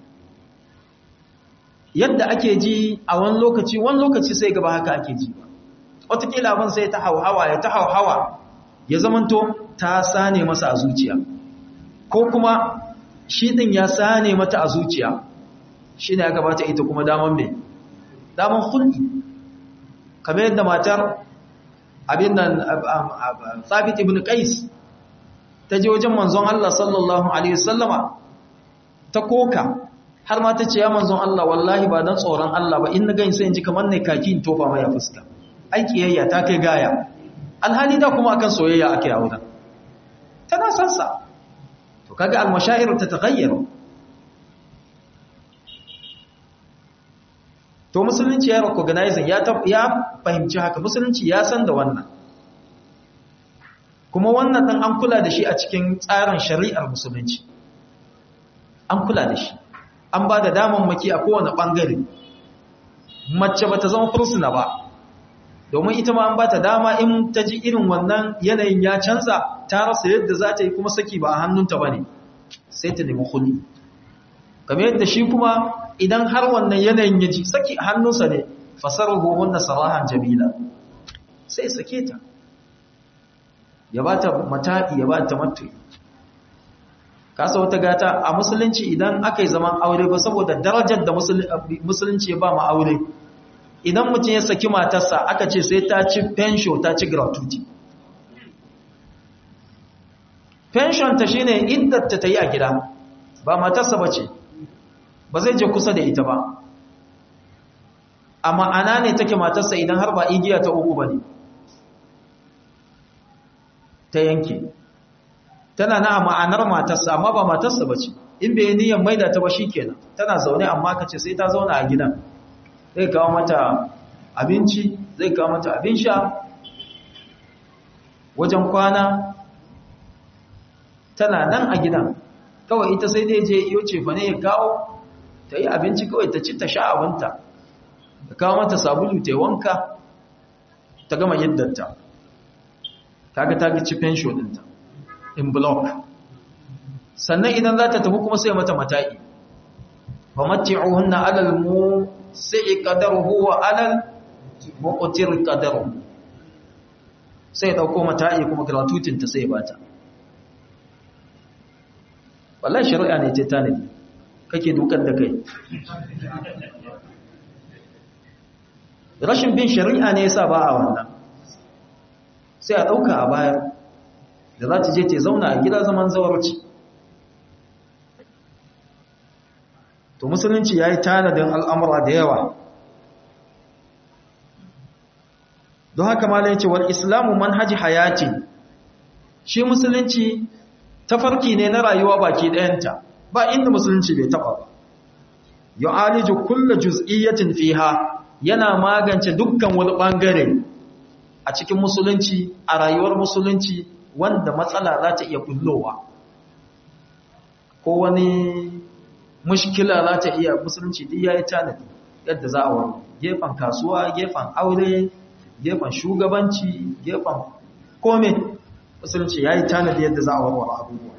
Yadda ake ji a wani lokaci sai gaba haka ake ji. Wataƙila abin sai ta hauhawa ya zamanto ta sane masa a zuciya. Ko kuma shi ɗin ya sane mata a zuciya. Shi ne ya gabata ita kuma daman mai? Daman hulɗi. Kamar yadda matar abin nan Thabit ibn Qais ta je wajen manzon Allah sallallahu alaihi wasallama ta koka, har ma ta ce ya manzon Allah wallahi ba dan tsoron Allah ba, in na gani sai in ji kamar ne kaki in tofa mai a fuska. Ai kiyayya ta kai gaya, alhali da kuma akan soyayya ake aure. Tana san sa. To kaga al-mashaa'ir tataghayyar. To musulunci ya recognizing, ya fahimci haka, musulunci ya san da wannan. Kuma wannan ɗan an kula da shi a cikin tsarin shari'ar musulunci. An kula da shi. An ba da damammaki a kowane ɓangare. Mace ba ta zama fursuna ba. Domin ita ma an ba ta dama in ta ji irin wannan yanayin ya canza, ta rasa yadda za ta yi kuma saki ba a hannunta ba ne. Sai ta nemi huli. Kamar yadda shi kuma idan har wannan yanayin ya ji saki a hannunsa ne, fasaruhu hunna sarahan jamila. Sai sake ta. Ya ba ta mata'i, ya ba ta matu. Kasa wata gata a musulunci idan aka yi zaman aure ba, saboda darajar da musulunci ya ba ma aure, idan mutum ya saki matarsa aka ce sai ta ci pension, ta ci gratuity. Pension ta shine iddata ta yi a gida, ba matarsa ba ce, ba zai je kusa da ita ba. A ma'ana ne take matarsa idan har ba igiya ta uku ba ne. Ta yanke. Tana na ma'anar matarsa, amma ba matarsa ba ce. In bai niyyar maida ta ba shi kenan. Tana zaune amma ka ce sai ta zauna a gidan. Zai kawo mata abinci, zai kawo mata abin sha, wajen kwana, tana nan a gidan. Kawai ita sai dai je iyo ce fa ne ya kawo, ta yi abinci kawai ta ci ta sha abinta. Ta kawo mata sabulu ta yi wanka, ta gama yaddanta. Kaga ta ci pension ɗinta. In block. Sannan idan za ta tafi kuma sai mata mata'i. Fa matti'uhunna 'alal musi'i qadaruhu wa 'alal muqtir qadaruhu. Sai dauko mata'i kuma gratuitin ta sai bata. Wallahi shari'a ne ta tanadi. Kake dukan da kai. Rashin bin shari'a ne yasa ba a wannan. Sai a dauka a baya. Da za ta je ta zauna a gida zaman zawarci. to musulunci yayi tanadin al'amura da yawa. don haka malai ce wal islamu manhaji hayati, shi musulunci tafarki ne na rayuwa baki ɗayanta, ba inda musulunci bai taba ba. yu'aliju kullu juz'iyyatin fiha, yana magance dukkan wani bangare a cikin musulunci, a rayuwar musulunci wanda matsala za ta iya kullowa ko wani mushkila za ta iya, musulunci duk yayi tanadi yadda za a wani gefen kasuwa, gefen aure, gefen shugabanci, gefen kome, musulunci yayi tanadi yadda za a warware abubuwa.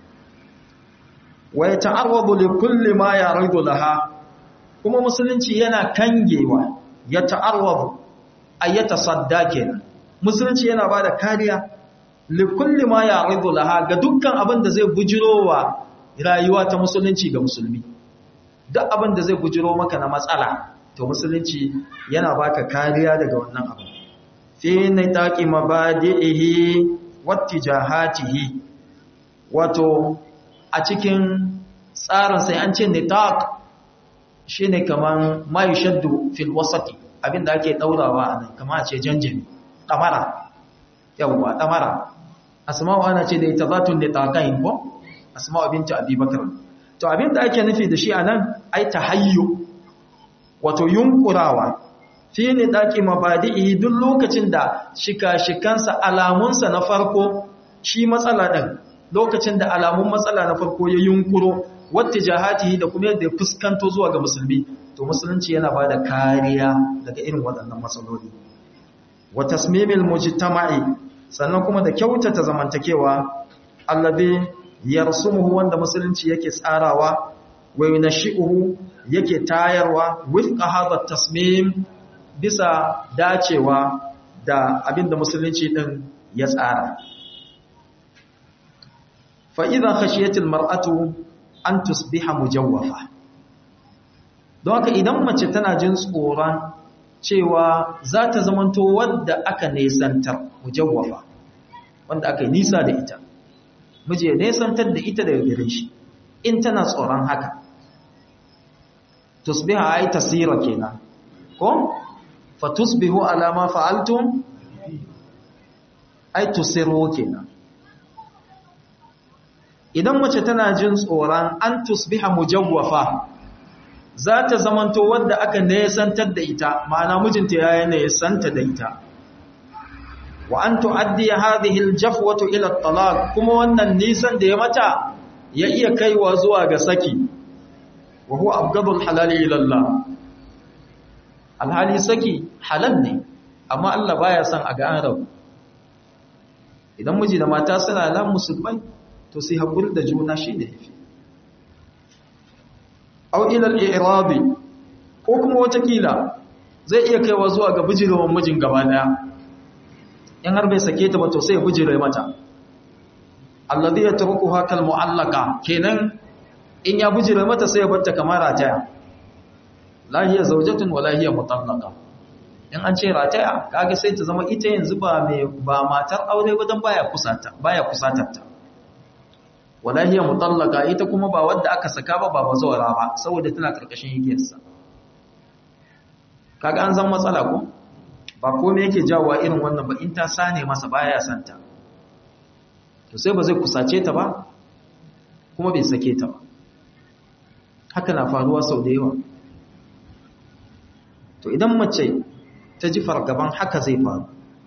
wa yata'arradu li kulli ma yaridu laha, kuma musulunci yana kangewa, yata'arradu ay yatasadda kenan, musulunci yana bada kariya li kulli ma yaridu laha, ga dukkan abin da zai bujirowa rayuwa ta musulunci ga musulmi. duk abin da zai bujiro maka na matsala, to musulunci yana baka kariya daga wannan abu. fi nitaqi mabadi'ihi wattijahatihi, wato a cikin tsarin sai an ce nitaq shine kaman ma yushaddu fil wasati, abinda ake daurawa anan kaman a ce janjami, damara, yawa damara. asma'u ana ce da ita zatun nitaqain ko asma'u binti abi bakr. to abinda ake nufi da shi anan ai tahayyu, wato yunkurawa. fi nitaqi mabadi'i, duk lokacin da shika-shikansa, alamunsa na farko, shi matsala din, lokacin da alamun matsala na farko ya yunkuro, wata jahatihi, da kuma yadda ya fuskanto zuwa ga musulmi, to musulunci yana ba da kariya daga irin waɗannan matsaloli. wa tasmimil mujtama'i, sannan kuma da kyautata zamantakewa, allazi yarsumuhu, wanda musulunci yake tsarawa, wa yunashi'uhu, yake tayarwa, wifqa hadha tasmim, bisa dacewa da abinda musulunci din ya tsara. fa idza khashiyatil mar'atu an tusbiha mujawwafa, don haka idan mace tana jin tsoron cewa za ta zamanto wadda aka nesantar, mujawwafa, wanda aka nisa da ita, miji ya nesantar da ita daga gare shi, in tana tsoron haka, tusbiha ay tasira kenan ko fa tusbihu ala ma fa'altum ay tusiru kenan. idan mace tana jin tsoron an tusbiha mujawwafa, za ta zamanto wadda aka nesantar da ita, ma'ana mijinta ya nesanta da ita, wa an tu'addi hadhihi aljafwatu ila at-talaq, kuma wannan nisan da ya mata ya iya kaiwa zuwa ga saki, wa huwa abghadul halali ila Allah, alhali saki halal ne, amma Allah baya son a ga an rabu. idan miji da mata suna lan musulmai, to sai haƙuri da juna shi ne yafi. Au ilal i'rabi, ko kuma watakila zai iya kaiwa zuwa ga bijirewan mijin gaba daya, in har bai sake ta ba to sai ya bijire mata. Alladhi yatrukuha kal mu'allaqa, kenan in ya bijire mata sai ya barta kamar rataya. La hiya zawjatun wa la hiya mutallaqa. In an ce rataya, kage sai ta zama ita yanzu ba matar aure ba, dan baya kusatarta. wala hiya mutallaka, ita kuma ba wadda aka saka ba bazawara ba, saboda tana karkashin igiyarsa. kaga an zan matsala ko ba komai yake jawowa irin wannan ba, in ta sane masa baya santa, to sai ba zai kusace ta ba kuma bai sake ta ba. haka na faruwa sau da yawa. to idan mace ta ji fargaban haka zai faru,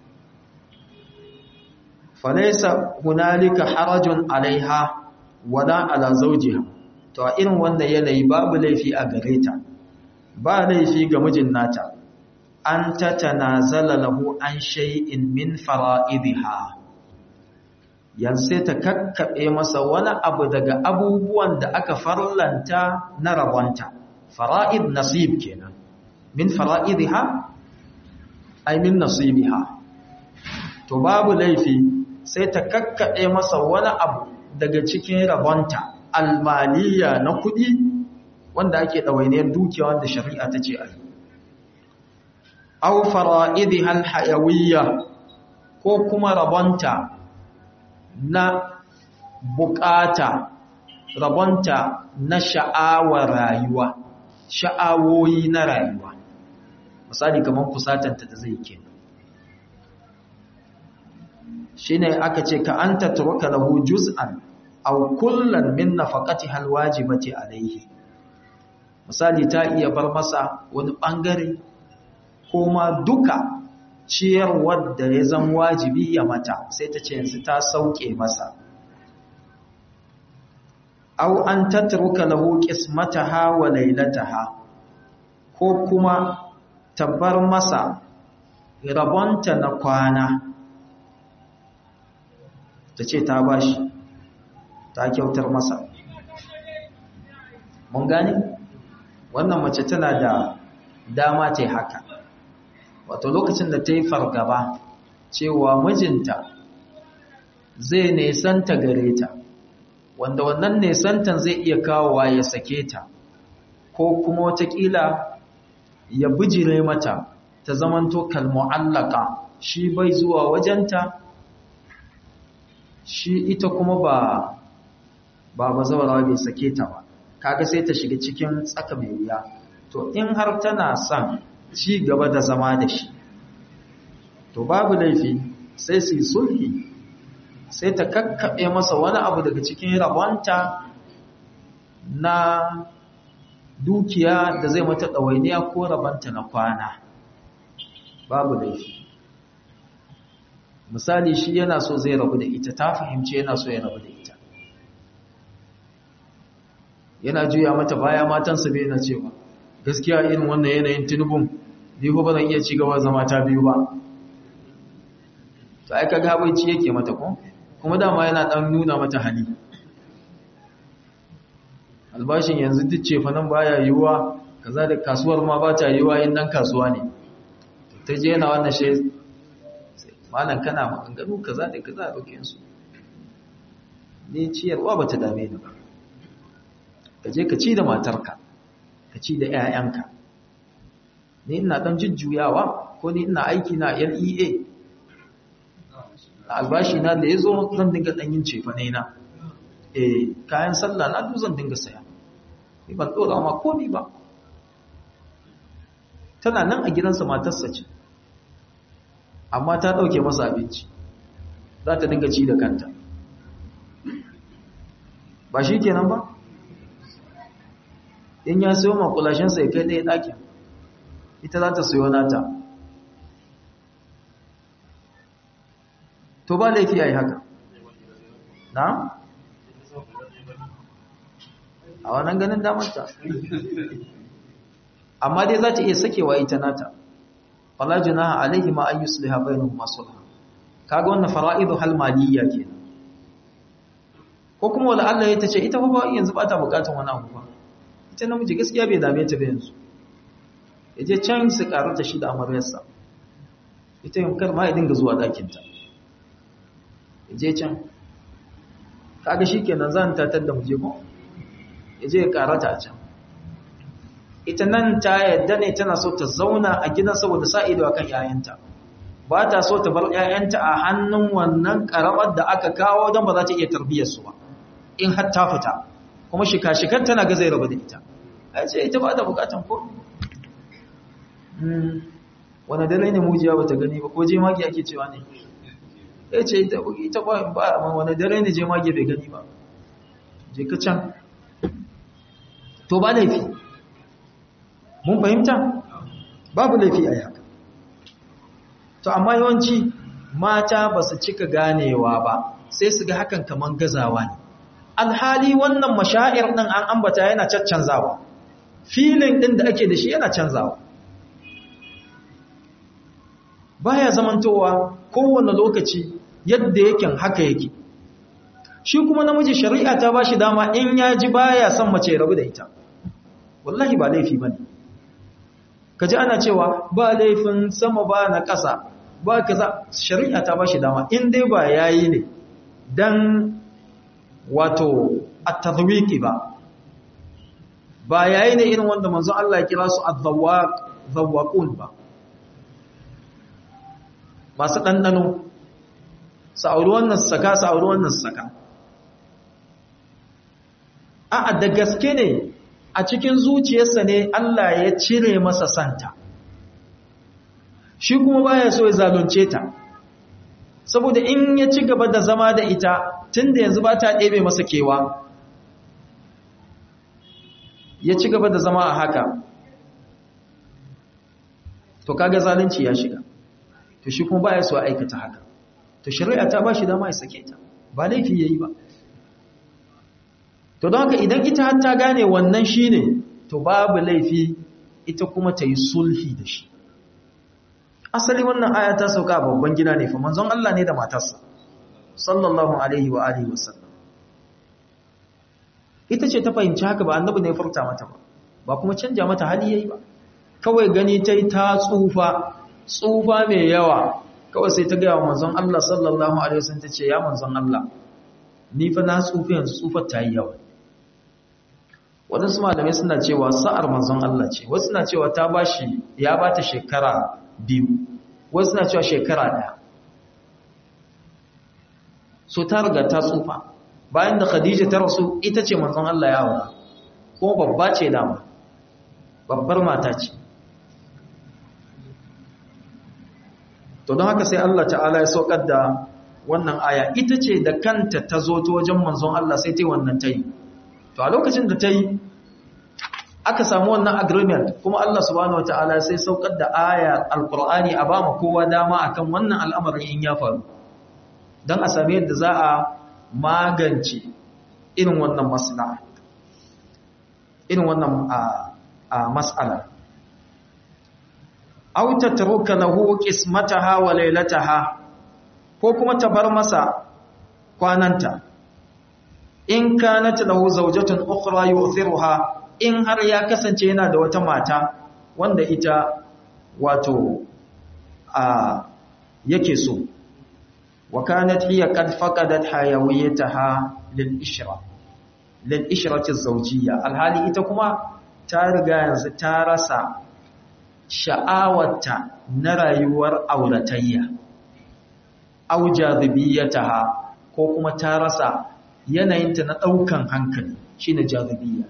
falaisa hunalika harajun alaiha wala ala zawjiha, to a irin wannan yanayi babu laifi a gare ta, ba laifi ga mijin nata, an tatanazala lahu an shay'in min fara'idha, yanzu ta kakkabe masa wani abu daga abubuwan da aka farlanta na rabonta. fara'id nasib kenan, min fara'idha ay min nasibiha, to babu laifi sai ta kakkaɓe masa wani abu daga cikin rabonta almaliya na kuɗi wanda ake ɗawainiyar dukiya wanda shari'a ta ce a yi. Aw fara'idha alhayawiyya, ko kuma rabonta na bukata rabonta na sha'awar rayuwa, sha'awoyi na rayuwa, misali kamar fusatanta da zai ke. Shi ne aka ce ka an tatruka lahu juz'an aw kullan min nafaqatiha alwajibati alayhi. Misali ta iya bar masa wani bangare ko ma duka ciyarwar da ya zama wajibi ya mata, sai ta ce yanzu ta sauke masa. Aw an tatruka lahu qismataha wa laylataha, ko kuma tabbar masa rabonta na kwana, ta ce ta bashi, ta kyautar masa. Mun gane? Wannan mace tana da dama ta yi haka. Wato lokacin da ta yi fargaba cewa mijinta zai nesanta gare ta, wanda wannan nesantan zai iya kawowa ya sake ta, ko kuma watakila ya bijire mata ta zamanto kalmu'allaka, shi bai zuwa wajenta, shi ita kuma ba bazawara bai sake ta ba, kaga sai ta shiga cikin tsaka mai wuya. To in har tana son ci gaba da zama da shi, to babu laifi sai su yi sulhi, sai ta kakkaɓe masa wani abu daga cikin rabonta na dukiya da zai mata ɗawainiya ko rabonta na kwana, babu laifi. Misali shi yana so zai rabu da ita, ta fahimci yana so ya rabu da ita, yana juya mata baya, matansa bai na cewa gaskiya irin wannan yanayin tunubun ni ba zan iya ci gaba zama ta biyu ba. To ai kaga habaici yake mata ko, kuma dama yana dan nuna mata hali. Albashin yanzu duk ce fa nan baya yiwuwa, kaza da kasuwar ma ba ta yiwuwa in dan kasuwa ne. Ta je yana wannan shi malan kana maganganu kaza da kaza dokin su. Ni ciyarwa bata dame ni ba. Ka je ka ci da matarka, ka ci da ƴaƴanka. Ni ina dan jujjuyawa, ko ni ina aiki na LEA. Albashi na da yazo zan dinga dan yin cefane na. Kayan sallah na duk zan dinga saya. Ni ban dora ma komai ba. Tana nan a gidansa, matarsa ce, amma ta dauke masa abinci, za ta dinga ci da kanta. Ba shi kenan ba? In ya sayo makulashinsa ya kai ɗaya ɗakin, ita za ta sayo nata. To ba laifi a yi haka. Na? A wannan ganin damarta. Amma dai za ta iya sakewa ita nata. Fala junaha alaihi ma an yusliha bainahuma sulha. Kaga wannan fara'idu hal maliyya kenan. Ko kuma wala Allah ya tace ita fa yanzu ba ta bukatun wani abu ba. Ita namiji gaskiya bai dame ta ba yanzu. Yaje can su karanta shi da amaryarsa. Ita yankar ma ya dinga zuwa dakin ta. Yaje can. Kaga shikenan zan tatar da muje ko. Yaje ya karata a can. Ita nan ta yadda ne tana so ta zauna a gidan saboda sa ido akan yayanta. Ba ta so ta bar yayanta a hannun wannan karamar da aka kawo don ba za ta iya tarbiyyar su ba. In har ta fita, kuma shika-shikan tana ga zai rabu da ita. A ce ita ba da bukatan ko? Wane dare ne mujiya ba ta gani ba, ko jemage ake cewa ne? Ya ce ita ba wane dare ne jemage bai gani ba. Je ka can. To ba laifi. Mun fahimta? Babu laifi a haka. To amma yawanci mata ba su cika ganewa ba, sai su ga hakan kaman gazawa ne. Alhali wannan mashaa'ir ɗin an ambata yana caccanzawa. Filin ɗin da ake da shi yana canzawa. Baya zamantowa kowane lokaci yadda yake haka yake. Shi kuma namiji shari'a ta ba shi dama in ya ji baya son mace ya rabu da ita. Wallahi ba laifi bane. Kaji ana cewa ba laifin sama ba na ƙasa, ba kaza, shari'a ta ba shi dama in dai ba yayi ne dan wato at-tadwiqi ba yayi ne irin wanda manzo Allah ya kira su az-zawwaqun ba, masu dandano sa'auri wannan saka sa'auri wannan saka. a'a da gaske ne a cikin zuciyarsa ne Allah ya cire masa santa shi kuma baya so ya zalunce ta saboda in ya ci gaba da zama da ita tunda yanzu ba ta ɗebe masa kewa ya ci gaba da zama a haka to kaga zalunci ya shiga to shi kuma baya so aikata haka to shari'a ta bashi dama ya sake ta ba laifi yayi ba to don haka idan ita har ta gane wannan shine to babu laifi ita kuma ta yi sulhi da shi asali wannan aya ta sauka babban gida ne fa manzon Allah ne da matarsa sallallahu alaihi wa alihi wasallam ita ce ta fahimci haka ba annabi ne ya furta mata ba kuma canja mata hali yayi ba kawai gani tai ta tsufa mai yawa kawai sai ta ga manzon Allah sallallahu alaihi wasallam ta ce ya manzon Allah ni fa na tsufa yanzu tsufar ta yi yawa wadansu malamai suna cewa sa'ar manzon Allah ce wasu suna cewa ta bashi ya bata shekara 2 wasu suna cewa shekara 1 so ta riga ta tsufa bayan da Khadija ta rasu ita ce manzon Allah ya aura ko babba ce dama babbar mata ce to don haka sai Allah ta'ala ya saukar da wannan aya ita ce da kanta ta zo ta wajen manzon Allah sai ta yi wannan ta yi to a lokacin da ta yi aka samu wannan agreement kuma Allah subhanahu wataala sai saukar da aya alqur'ani a ba ma kowa dama akan wannan al'amarin in ya faru dan a same yadda za a magance irin wannan maslaha irin wannan mas'ala aw tatruka lahu qismataha wa laylataha ko kuma ta bar masa kwananta in kanat lahu zawjatun ukhra yu'thiruha in har ya kasance yana da wata mata wanda ita wato yake so wa kanat hiya qad faqadat hayawiyataha lil ishrati az-zawjiyya alhali ita kuma ta riga yanzu ta rasa sha'awarta na rayuwar auratayya aw jazibiyataha ko kuma ta rasa yanayinta na daukan hankali shine jazibiyya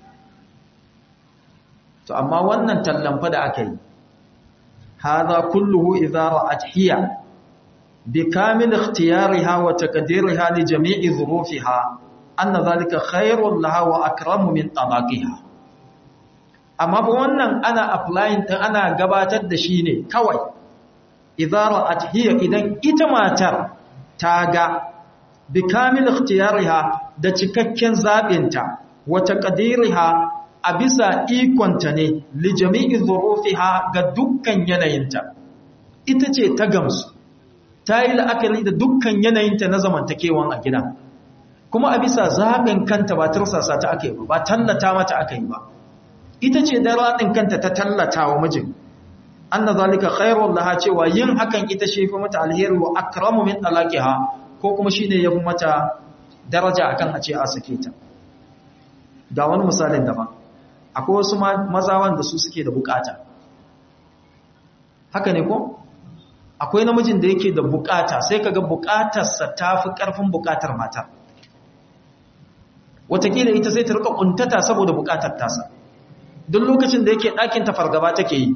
to amma wannan tallanfa da aka yi hadha kulluhu idza ra'at hiya bikamil ikhtiyariha wa taqdiriha li jami'i dhurufiha anna dhalika khairun laha wa akramu min talaqiha amma ba wannan ana applying din ana gabatar da shi ne kawai idza ra'at hiya idan ita matar ta ga bikamil ikhtiyariha da cikakken zabinta wa taqdiriha a bisa ikonta ne li jami'i dhurufiha ga dukkan yanayinta ita ce ta gamsu ta yi la'akari da dukkan yanayinta na zamantakewan a gida kuma a bisa zaɓin kanta ba tursasa ta aka yi ba tallata mata aka yi ba ita ce da raɗin kanta ta tallata wa mijin anna zalika khairul laha cewa yin hakan ita ce fi mata alheri wa akramu min talaqiha ko kuma shine yafi mata daraja akan a ce a sake ta ga wani misalin daban akwai wasu maza wanda su suke da bukata haka ne ko akwai namijin da yake da bukata sai kaga bukatarsa tafi karfin bukatar matar watakila ita sai ta rika kuntata saboda bukatar tasa duk lokacin da yake ɗakin ta fargaba take yi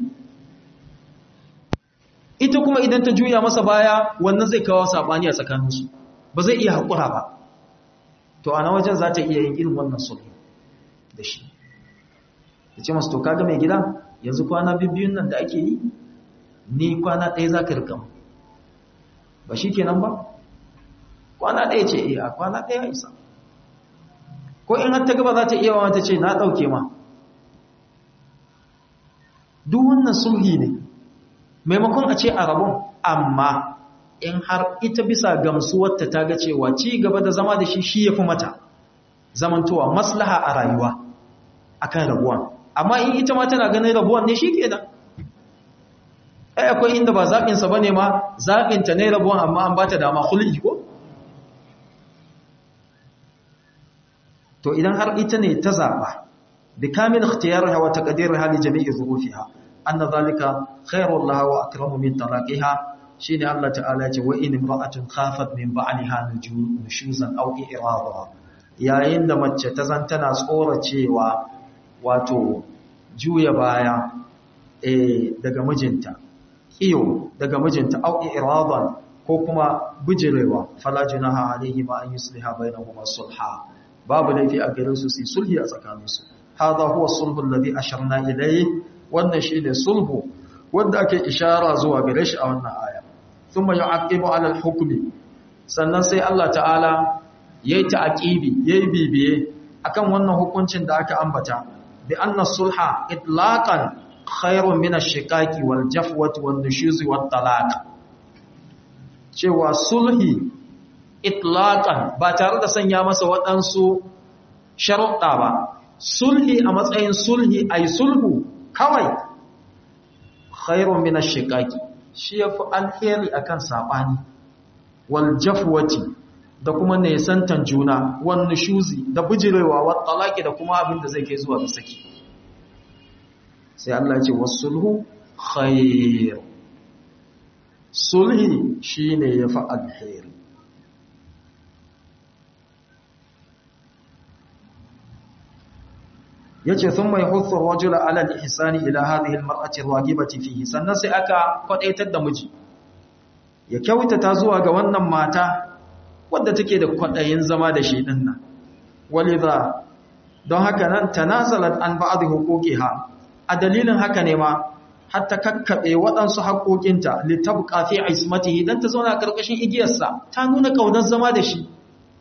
ita kuma idan ta juya masa baya wannan zai kawo sabani a tsakaninsu ba zai iya haƙura ba to ana wajen za ta iya yin irin wannan sulhu da shi ya ce masu to kaga mai gida yanzu kwana biyun nan da ake yi ni kwana ɗaya za ka rika ba shi kenan ba kwana ɗaya ce iya kwana ɗaya isa ko in har ta gaba za ta iya wa ta ce na ɗauke ma duk wannan sulhi ne maimakon a ce a rabon amma in har ita bisa gamsuwarta ta ga cewa ci gaba da zama da shi ya fi mata zamantowa maslaha a rayuwa akan rabuwan amma in ita ma tana ganin rabuwan ne shi ke da akwai inda ba zaɓinsa ba ne ma zaɓinta ne rabuwan amma an ba ta dama hulɗi ko to idan har ita ne ta zaɓa bi kamil ikhtiyariha wa taqdirha li jami'i dhurufiha anna dhalika khairul laha wa akramu min talaqiha shine Allah ta'ala ya ce wa in imra'atun khafat min ba'liha nushuzan aw i'rada yayin da mace ta zan tana tsoracewa wato juya baya daga mijinta iyo daga mijinta au iradan ko kuma bijirewa fala junaha alaihi ma an yusliha bainahuma sulha babu laifi a gare su su sulhi a tsakaninsu hada huwa sulhu alladhi asharna ilayhi wannan shine sulhu wanda ake ishara zuwa gare shi a wannan aya thumma yu'aqibu 'ala al-hukmi sannan sai Allah ta'ala yayi ta'aqibi yayi bibiye akan wannan hukuncin da aka ambata bi anna sulha itlaqan khairun min ash-shiqaqi wal jafwati wan nushuz wat talaq cewa sulhi itlaqan ba tare da sanya masa waɗansu sharuɗa ba sulhi a matsayin sulhi ay sulhu kawai khairun min ash-shiqaqi shi yafi alheri akan sabani wal jafwati da kuma nesantan juna wan nushuzi da bijirewa wat talaqi da kuma abin da zai kai zuwa ga saki sai Allah ya ce wasulhu khair sulhi shine yafi alheri yace thumma yahuthu ar-rajula 'ala al-ihsani ila hadhihi al-mar'ati ar-ragibati fihi sannan sai aka kwadaitar da miji ya kyautata zuwa ga wannan mata wadda take da kwadayin zama da shi dinnan walidha don haka nan tanazalat an ba'd huquqiha a dalilin haka ne ma hatta kakkabe waɗansu haƙoƙinta litabqa fi ismatihi dan ta zauna karkashin igiyarsa ta nuna kaunar zama da shi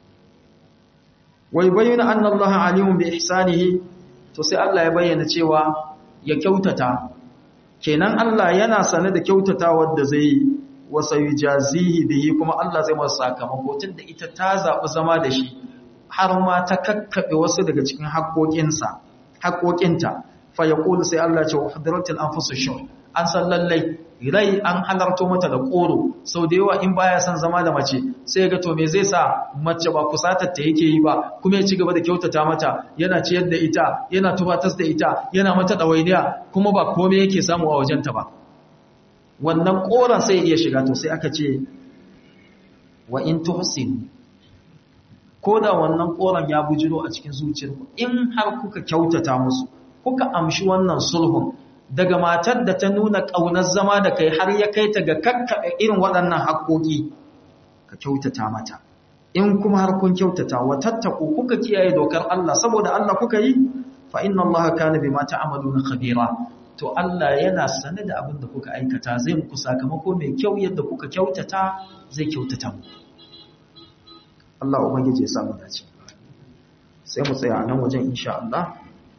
wai bayyana anna Allah alimun bi ihsanihi to sai Allah ya bayyana cewa ya kyautata kenan Allah yana sane da kyautata wanda zai yi wasa yujazihi bihi kuma Allah zai masa sakamako tunda ita ta zabi zama da shi har ma ta kakkabe wasu daga cikin haƙoƙinta fa yaqulu sai Allah ya ce hadratul anfusush shuh an san lallai rai an halarto mata da koro sau da yawa in baya son zama da mace sai ga to me zai sa mace ba kusatar ta yake yi ba kuma ya ci gaba da kyautata mata yana ciyar da ita yana tubatar da ita yana mata dawainiya kuma ba komai yake samu a wajenta ba wannan koran sai iya shiga to sai aka ce wa in tuhsin ko da wannan koran ya bujiro a cikin zuciyarku in har kuka kyautata musu kuka amshi wannan sulhun daga matar da ta nuna ƙaunar zama da kai har ya kai ta ga kakkaɓe irin waɗannan haƙoƙi ka kyautata mata in kuma har kun kyautata wa tattaku kuka kiyaye dokar Allah saboda Allah kuka yi fa inna Allah kana bima ta'maluna khabira to Allah yana sane da abin da kuka aikata zai muku sakamako mai kyau yadda kuka kyautata zai kyautata mu Allah ubangije ya samu dace sai mu tsaya a nan wajen insha Allah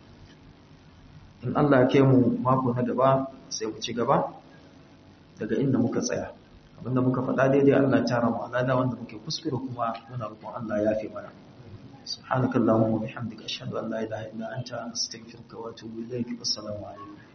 in Allah ya kai mu mako na gaba sai mu ci gaba daga inda muka tsaya abinda muka faɗa daidai Allah ya tara mu alada wanda muke kuskure kuma muna roƙon Allah ya yafe mana subhanakallahumma wa bihamdika ashhadu an la ilaha illa anta astaghfiruka wa atubu ilayk assalamu alaikum